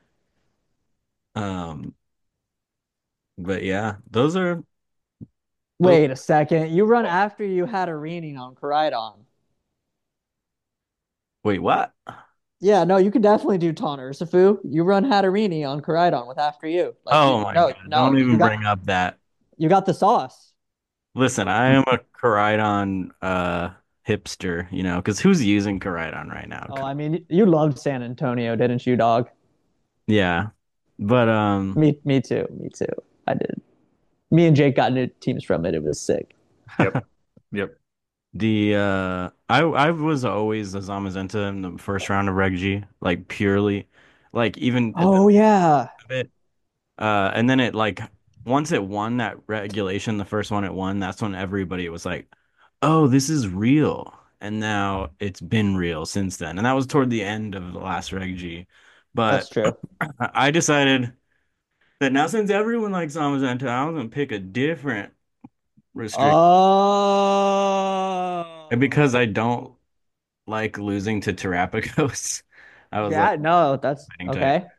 Um, but yeah, those are those. Wait a second. You run after you had a reading on Koraidon. Wait, what? Yeah, no, you can definitely do Taunt Urshifu. You run Hatterini on Koraidon with after you. Like you Oh my no, God! no, Don't you even got bring up that. you got the sauce. Listen, I am a Koraidon uh hipster, you know, because who's using Koraidon right now? Oh, Come I on. mean, you loved San Antonio, didn't you, dog? Yeah, but um. Me, me too. Me too. I did. Me and Jake got into teams from it. It was sick. Yep. Yep. The uh I I was always a Zamazenta in the first round of Reg G, like purely like even at the Oh yeah, of it. Uh and then it like once it won that regulation, the first one it won, that's when everybody was like, "Oh, this is real." And now it's been real since then. And that was toward the end of the last Reg G. that's But true. I decided that now since everyone likes Zamazenta, I was gonna pick a different restrict. And because Oh, I don't like losing to Terrapagos. I was like yeah. No, that's fighting type. okay.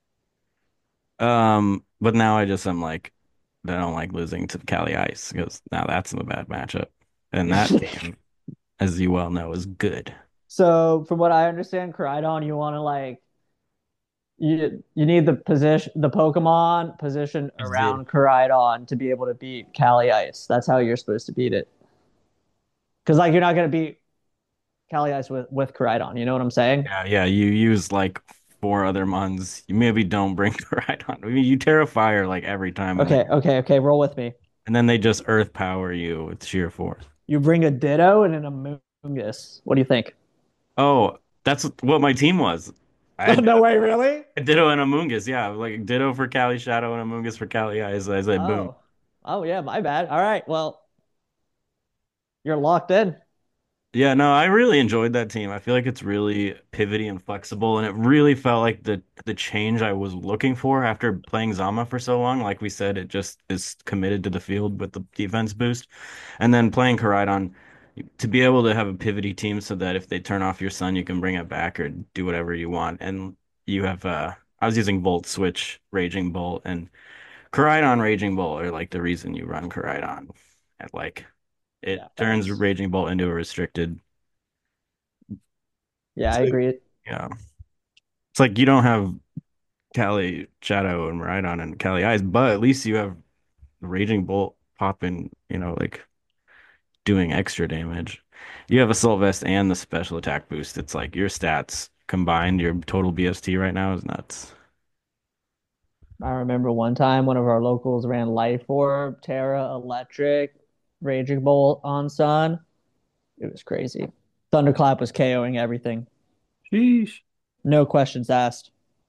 Um, but now I just am like I don't like losing to Cali Ice because now that's a bad matchup. And that game, as you well know, is good. So, from what I understand, Koraidon, you want to like you you need the position, the Pokemon position Z. around Koraidon to be able to beat Cali Ice. That's how you're supposed to beat it. Because like you're not gonna beat Cali Ice with with Koraidon. You know what I'm saying? Yeah, yeah. You use like four other mons. You maybe don't bring the right on. I mean, you Terra Fire like every time, and then Okay, okay, okay. Roll with me. and then they just Earth Power you with sheer force. You bring a Ditto and an Amoonguss. What do you think? Oh, that's what my team was. I had No way, really? Ditto and Amoonguss, yeah. Like Ditto for Cali Shadow and Amoonguss for Cali Eyes. I said boom. Oh, oh yeah, my bad. All right, well, you're locked in. Yeah, no, I really enjoyed that team. I feel like it's really pivoty and flexible, and it really felt like the the change I was looking for after playing Zama for so long. Like we said, it just is committed to the field with the defense boost. And then playing Koraidon to be able to have a pivoty team so that if they turn off your sun, you can bring it back or do whatever you want. And you have uh I was using Volt Switch, Raging Bolt, and Koraidon Raging Bolt are like the reason you run Koraidon. At like it Yeah, turns facts. Raging Bolt into a restricted. Yeah, I So, agree. yeah. It's like you don't have Cali Shadow and Rhydon and Cali Eyes, but at least you have Raging Bolt popping, you know, like doing extra damage. You have Assault Vest and the special attack boost. It's like your stats combined, your total B S T right now is nuts. I remember one time one of our locals ran Life Orb, Terra, Electric, Raging Bolt on Sun. It was crazy. Thunderclap was KOing everything. Sheesh. No questions asked.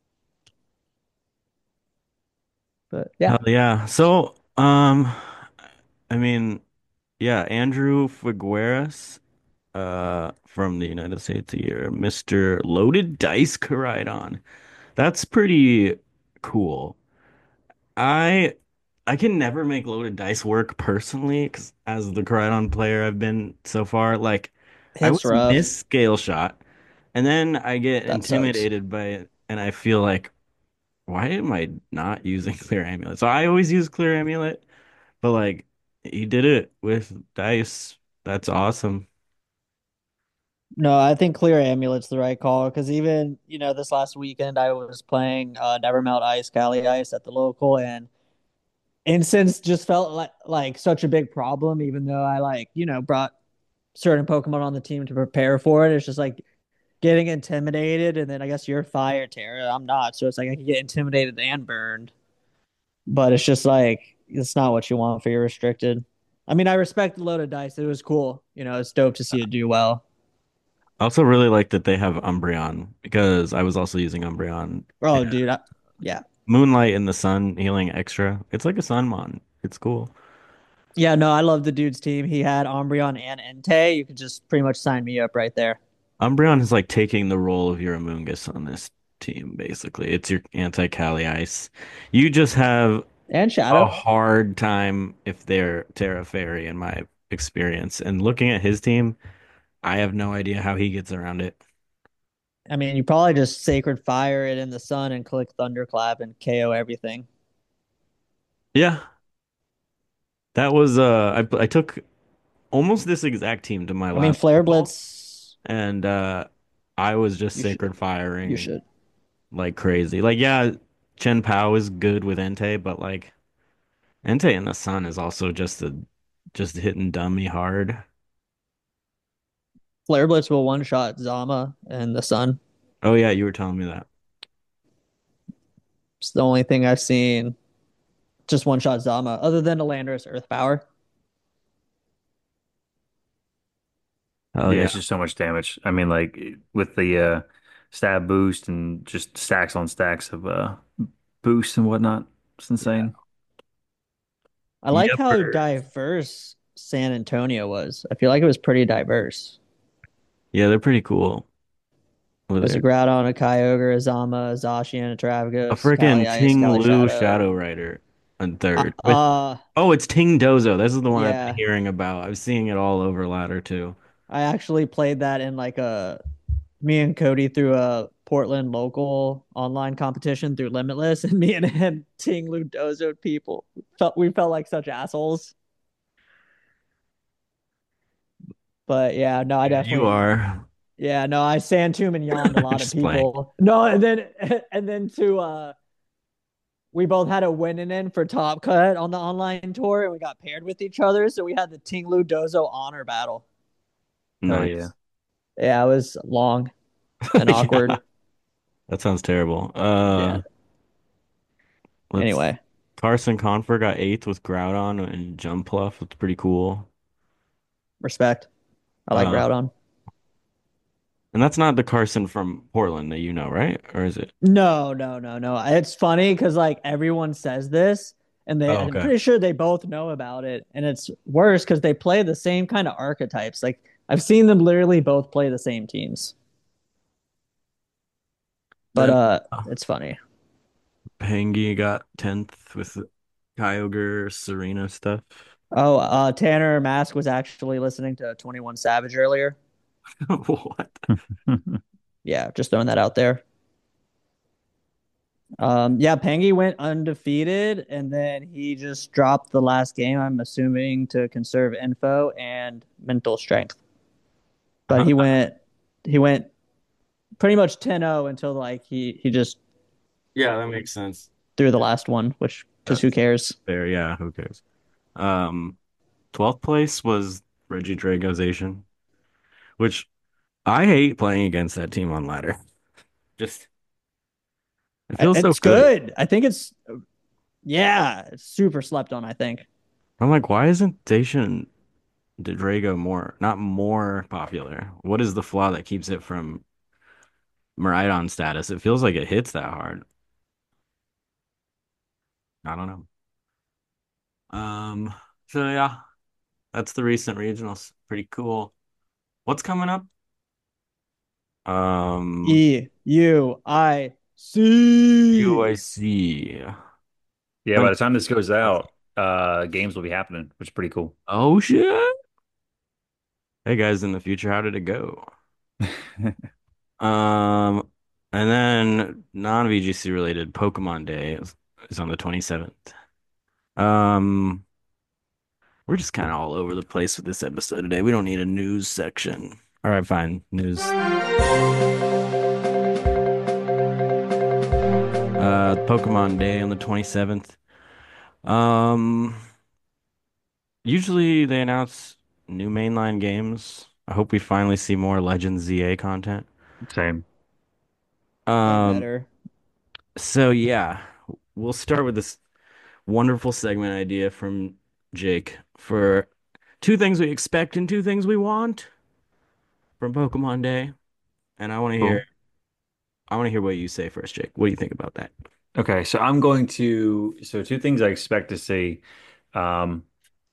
But Hell yeah, yeah. So, um, I mean, yeah, Andrew Figueras, uh, from the United States here, mister Loaded Dice Coridon. That's pretty cool. I I can never make loaded dice work personally because as the Coridon player I've been so far, like I it's always rough. miss scale shot, and then I get That sucks. intimidated by it, and I feel like, why am I not using clear amulet? So I always use clear amulet, but like he did it with dice. That's awesome. No, I think Clear Amulet's the right call because even, you know, this last weekend I was playing uh, Nevermelt Ice, Cali Ice at the local, and Incense just felt like like such a big problem, even though I like, you know, brought certain Pokemon on the team to prepare for it. It's just like getting intimidated, and then I guess you're Fire Terra. I'm not, so it's like I can get intimidated and burned. But it's just like it's not what you want for your restricted. I mean, I respect the loaded dice. It was cool. You know, it's dope to see it do well. I also really like that they have Umbreon because I was also using Umbreon. Oh, Yeah. dude, I, yeah, Moonlight in the sun healing extra. It's like a Sunmon. It's cool. yeah. No, I love the dude's team. He had Umbreon and Entei. You could just pretty much sign me up right there. Umbreon is like taking the role of your Amoonguss on this team, basically. It's your anti-Kali Ice. You just have And a Shadow. hard time if they're Terra Fairy, in my experience. And looking at his team, I have no idea how he gets around it. I mean, you probably just Sacred Fire it in the sun and click Thunderclap and K O everything. Yeah, that was uh I I took almost this exact team to my I mean, last Flare local, Blitz. and uh I was just You should. sacred You firing should. like crazy. Like yeah, Chen Pao is good with Entei, but like Entei in the sun is also just a just hitting dummy hard. Flare Blitz will one shot Zama and the sun. Oh yeah, you were telling me that. It's the only thing I've seen just one shot Zama, other than Elandris Earth Power. Oh Yeah, yeah. it's just so much damage. I mean, like with the uh, stab boost and just stacks on stacks of uh, boosts and whatnot. It's Yeah. insane. I like Yeah, how for diverse San Antonio was. I feel like it was pretty diverse. yeah, they're pretty cool over There's a there. Groudon, a Kyogre, a Zama, a Zacian, a A Travagos, Cali freaking Ice, Ting Cali Lu Shadow. Shadow Rider on Uh, third with uh oh, it's Ting Dozo. This is the one I've been yeah. hearing about. I was seeing it all over ladder too. I actually played that in like a me and Cody through a Portland local online competition through Limitless, and me and him Ting Ludozo people felt we felt like such assholes. But yeah, no, I Yeah, you definitely are. yeah, no, I Santum and yawned a lot of Just playing. people. No, and then and then to uh we both had a win in in for top cut on the online tour and we got paired with each other. So we had the Ting Ludozo honor battle. Hell yeah. Nice. Yeah, it was long and Yeah, awkward. that sounds terrible. Yeah. Uh, let's Anyway, Carson Confer got eighth with Groudon and Jumpluff. It's pretty cool. respect. I like Uh, Groudon. and that's not the Carson from Portland that you know, right? Or is it? No, no, no, no. It's funny because like everyone says this, and they Oh, I'm okay. pretty sure they both know about it. And it's worse because they play the same kind of archetypes. Like I've seen them literally both play the same teams. But Then uh uh, it's funny. Pangy got tenth with Kyogre, Serena stuff. Oh, uh Tanner Mask was actually listening to twenty-one Savage earlier. What? Yeah, just throwing that out there. Um, yeah, Pangy went undefeated and then he just dropped the last game, I'm assuming to conserve info and mental strength. But he went he went pretty much ten oh until like he he just Yeah, that makes sense. threw the last one, which because who That's cares? fair. Yeah, who cares? Um, twelfth place was Reggie Dragozation, which I hate playing against that team on ladder. Just it feels so It's good. good. I think it's yeah, it's super slept on, I think. I'm like, why isn't Dacian Drago more, not more popular? What is the flaw that keeps it from Miraidon status? It feels like it hits that hard. I don't know. Um, so yeah, that's the recent regionals. Pretty cool. What's coming up? Um, E U I C. U I C. Yeah, by When the time this goes out, uh, games will be happening, which is pretty cool. oh shit. Hey guys, in the future, how did it go? Um, and then non-V G C related Pokemon Day is, is on the twenty-seventh. Um, we're just kind of all over the place with this episode today. We don't need a news section. All right, fine. News. Uh, Pokemon Day on the twenty-seventh. Um, Usually they announce new mainline games. I hope we finally see more Legends Z A content. Same. It Um, better. so yeah, we'll start with this wonderful segment idea from Jake for two things we expect and two things we want from Pokemon Day. And I want to hear Cool. I want to hear what you say first, Jake. What do you think about that? Okay, so I'm going to so two things I expect to see. Um,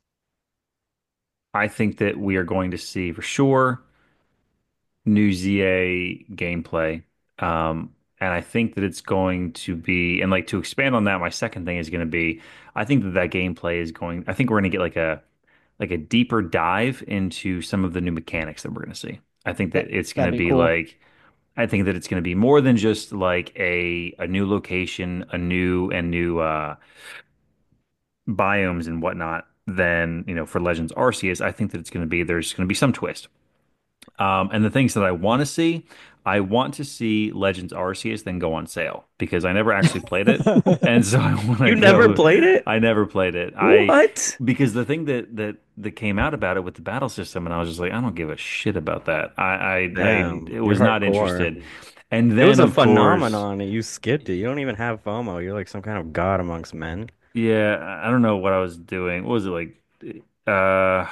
I think that we are going to see for sure new Z A gameplay. Um, and I think that it's going to be, and like to expand on that, my second thing is going to be, I think that that gameplay is going, I think we're going to get like a like a deeper dive into some of the new mechanics that we're going to see. I think that That it's going that'd to be be cool. like, I think that it's going to be more than just like a a new location, a new and new uh, biomes and whatnot. Than you know for Legends Arceus, I think that it's going to be there's going to be some twist. Um, and the things that I want to see, I want to see Legends Arceus then go on sale because I never actually played it, and so I want to You never go. played it? I never played it. I What? because the thing that that that came out about it with the battle system, and I was just like, I don't give a shit about that. I I, Damn, I you're was not hardcore. interested. And It was then a of course, phenomenon and you skipped it. You don't even have FOMO. You're like some kind of god amongst men. yeah, I I don't know what I was doing. What was it like? Uh,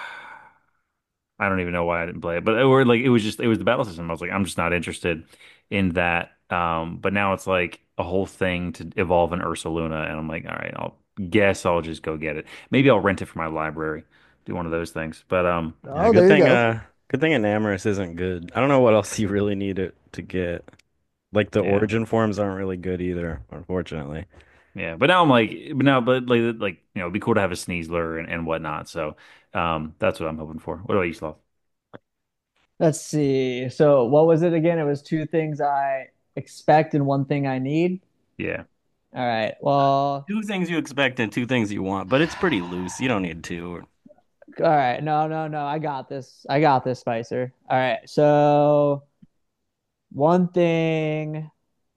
I don't even know why I didn't play it, but or like it was just it was the battle system. I was like, I'm just not interested in that. Um, but now it's like a whole thing to evolve an Ursaluna, and I'm like, all right, I'll guess I'll just go get it. Maybe I'll rent it from my library, do one of those things. But um, Yeah, Oh, good there you thing go. uh good thing Enamorus isn't good. I don't know what else you really need it to get. Like the yeah, origin forms aren't really good either, unfortunately. yeah. But now I'm like, but now, but like, like you know, it'd be cool to have a Sneasler and, and whatnot. So um, that's what I'm hoping for. What about you, Sloth? Let's see. So what was it again? It was two things I expect and one thing I need. Yeah. All right. Well, Two things you expect and two things you want, but it's pretty loose. You don't need two. all right. No, no, no. I got this. I got this, Spicer. All right. So one thing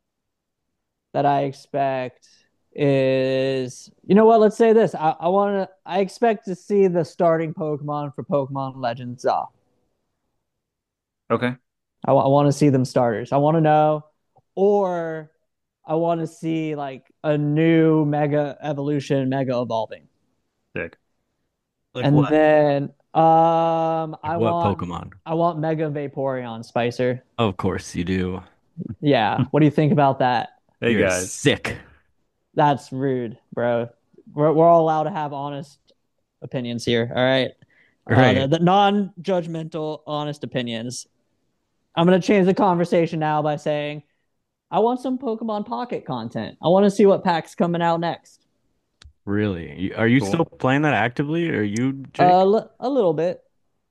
that I expect is, you know what? Let's say this. I, I want to. I expect to see the starting Pokemon for Pokemon Legends. Uh, Okay. I, I want to see them starters. I want to know, or I want to see like a new Mega Evolution, Mega Evolving, Sick. Like and what? then um, Like I what want Pokemon? I want Mega Vaporeon, Spicer. Of course you do. Yeah. What do you think about that? Hey You're guys. sick. That's rude, bro. We're we're all allowed to have honest opinions here. All right. Uh, the, Right. the non-judgmental, honest opinions. I'm gonna change the conversation now by saying I want some Pokemon Pocket content. I want to see what pack's coming out next. Really? You- Are you still Cool. playing that actively? Are you, Uh, Jake? li- a little bit.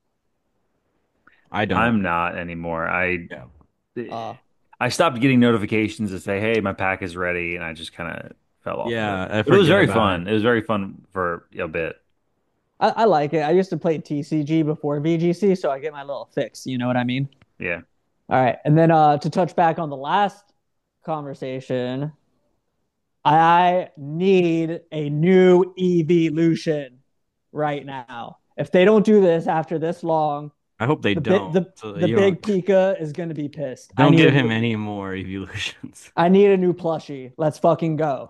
I don't. I'm not anymore. I Yeah. Uh, I stopped getting notifications that say, "Hey, my pack is ready," and I just kind of fell off of it. Yeah, I But it was forget very about it. fun. It was very fun for a bit. I, I like it. I used to play T C G before V G C, so I get my little fix. You know what I mean? Yeah. All right. And then uh, to touch back on the last conversation, I need a new evolution right now. If they don't do this after this long, I hope they the bit don't. the So that the you don't big Pika is gonna be pissed. I don't need a give him new any more evolutions. I need a new plushie. Let's fucking go.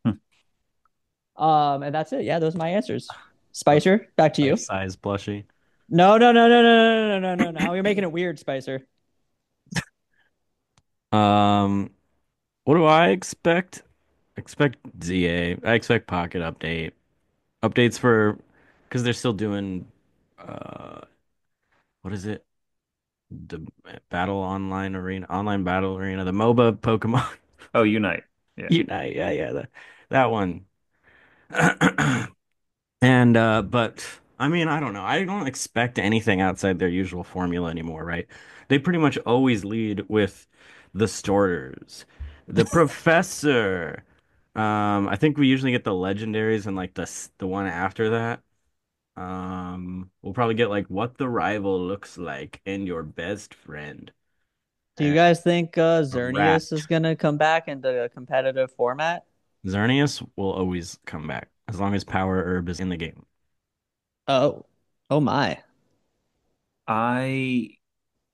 Um, and that's it. Yeah, those are my answers. A Spicer, back to life you. size plushie. No, no, no, no, no, no, no, no, no. Now you're making it weird, Spicer. Um, what do I expect? Expect Z A. I expect Pocket Update. Updates for because they're still doing uh what is it? The Battle Online Arena, Online Battle Arena, the MOBA Pokemon Oh, Unite. Yeah. Unite. Yeah, yeah, that that one. And uh but I mean, I don't know. I don't expect anything outside their usual formula anymore, right? They pretty much always lead with the starters. The professor. Um, I think we usually get the legendaries and like the s- the one after that. Um, Um, we'll probably get like what the rival looks like and your best friend. Do you And guys think uh, a rat. Xerneas is gonna come back into a competitive format? Xerneas will always come back as long as Power Herb is in the game. Oh, oh my. I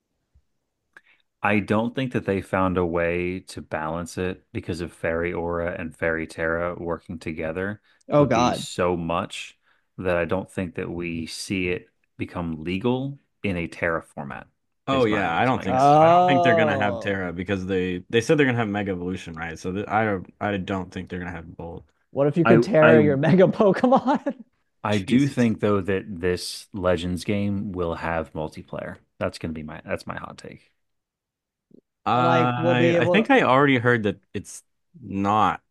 I don't think that they found a way to balance it because of Fairy Aura and Fairy Terra working together Oh would be God. so much that I don't think that we see it become legal in a Terra format. Oh Is my yeah, I is don't my think so. guess. I don't think they're gonna have Oh, Terra because they they said they're gonna have Mega Evolution, right? So th I don't I don't think they're gonna have both. what if you I could Terra I your Mega Pokemon? I do Jesus. think though that this Legends game will have multiplayer. That's gonna be my that's my hot take. Like, we'll I be I able think to. I already heard that it's not.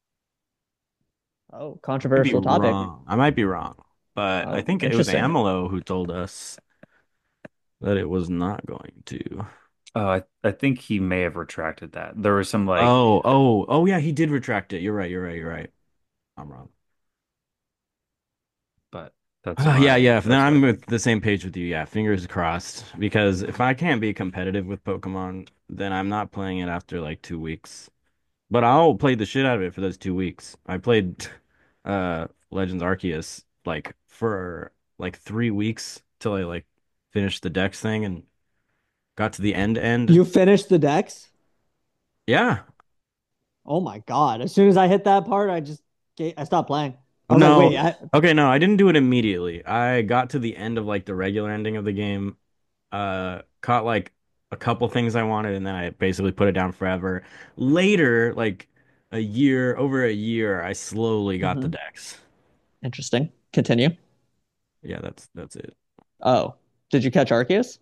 Oh, Could be controversial topic. wrong. I might be wrong, but I Oh, think it was interesting. Amelo who told us that it was not going to. Oh, I I think he may have retracted that. There was some like Oh, oh, oh yeah, he did retract it. You're right, you're right, you're right. I'm wrong. but that's Uh, yeah, my yeah. Then that's what I I'm think. with the same page with you. Yeah, fingers crossed. Because if I can't be competitive with Pokemon, then I'm not playing it after like two weeks. But I'll play the shit out of it for those two weeks. I played uh Legends Arceus like for like three weeks till I like finished the Dex thing and got to the end end. You finished the decks? Yeah. Oh my God. As soon as I hit that part, I just ga- I stopped playing. I was like, wait, No. I, Okay, no, I didn't do it immediately. I got to the end of like the regular ending of the game, uh, caught like a couple things I wanted, and then I basically put it down forever. Later, like a year, over a year, I slowly got the Mhm. decks. Interesting. Continue. Yeah, that's that's it. Oh, did you catch Arceus?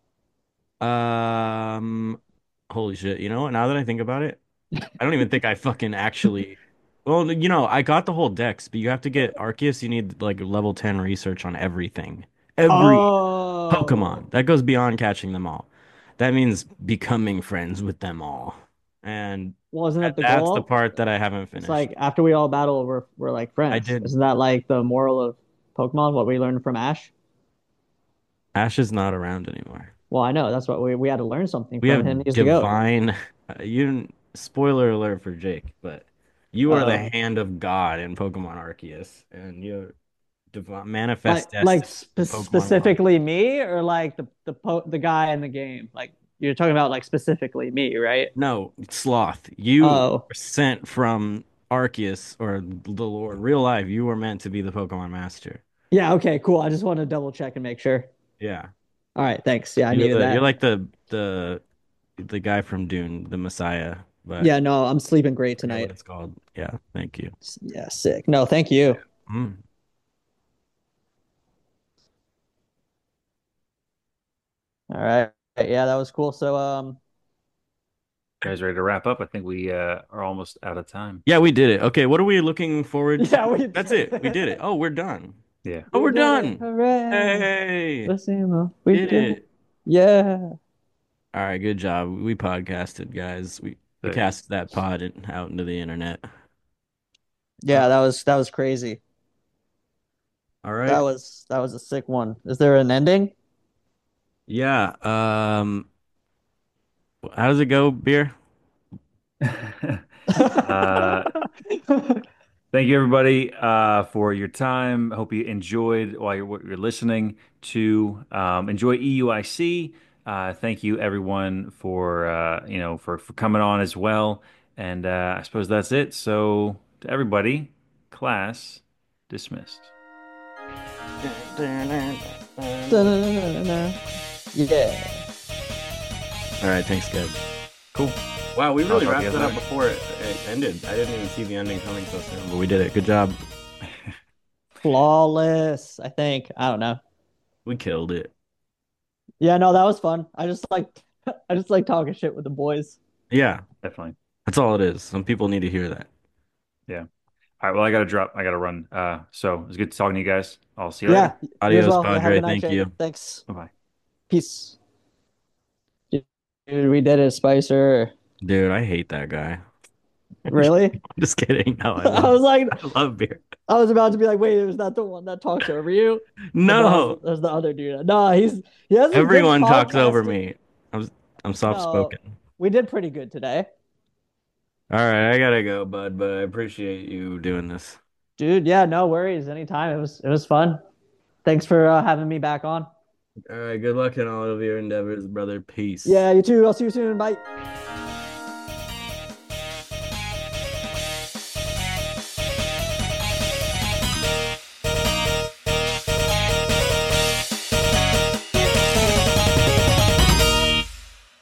Um, holy shit. You know what? Now that I think about it, I don't even think I fucking actually. Well, you know, I got the whole decks, but you have to get Arceus. You need like level ten research on everything. Every Oh, Pokemon. That goes beyond catching them all. That means becoming friends with them all. And well, isn't that that- the that's the goal? part that I haven't It's finished. like after we all battle, we're we're like I friends. did. Isn't that like the moral of Pokemon? What we learned from Ash? Ash is not around anymore. Well, I know that's what we we had to learn something We from him. have He's the goat. divine. uh, You didn't. Spoiler alert for Jake, but you are the Uh, hand of God in Pokemon Arceus, and you divine like manifest like destiny spe in Pokemon Life. specifically me or like the the po the guy in the game. Like you're talking about like specifically me, right? No, Sloth. You Oh, were sent from Arceus or the Lord. Real life, you were meant to be the Pokemon Master. yeah. Okay, cool. I just want to double check and make sure. Yeah. All right, thanks. Yeah, I You're needed the you're that. like the the the guy from Dune, the Messiah, but Yeah, no, I'm sleeping great forget what tonight. it's called. Yeah, thank you. Yeah, sick. No, thank you. Mm. All right. Yeah, that was cool. So, um, Guys, ready to wrap up? I think we uh, are almost out of time. Yeah, we did it. Okay, what are we looking forward to? yeah, we That's did it. We did it. it. Oh, we're done. Yeah. Oh, We we're did it. done. Hooray. Hey, Let's see, Mo. We did did it. it. Yeah. All right, good job. We podcasted, guys. We we Sick. cast that pod in- out into the internet. Yeah, Uh, that was that was crazy. all That right. was that was a sick one. Is there an ending? Yeah. Um, how does it go, beer? uh, Thank you, everybody, uh, for your time. Hope you enjoyed while you're, what you're listening to. Um, enjoy E U I C. Uh, thank you, everyone, for uh, you know for for coming on as well. And uh, I suppose that's it. So, to everybody, class dismissed. Da-na-na-na-na. Yeah. All right, thanks, guys. Cool. Wow, we I'll really talk to you wrapped guys that up later. before it, it ended. I didn't even see the ending coming so soon, but we did it. Good job. Flawless, I think. I don't know. We killed it. Yeah, no, that was fun. I just like I just like talking shit with the boys. Yeah, Definitely. that's all it is. Some people need to hear that. Yeah. All right. Well, I got to drop. I got to run. Uh, so it was good talking to you guys. I'll see you later. Yeah, you as Adios, well. Yeah, have a Padre. good night, Thank Jake. you. Thanks. Bye bye. Peace. Dude, we did it, Spicer. Dude, I hate that guy. Really? Just kidding. No, I I love was like, I love beer. I was about to be like, wait, was that the one that talks over you? But that was, that No, was the other dude. No, he's he has a good everyone talks over podcast. me. I'm I'm soft No, spoken. we did pretty good today. All right, I gotta go, bud, but I appreciate you doing this. Dude, yeah, no worries. Anytime. It was it was fun. Thanks for uh, having me back on. All right, good luck in all of your endeavors, brother. Peace. Yeah, you too. I'll see you soon. Bye.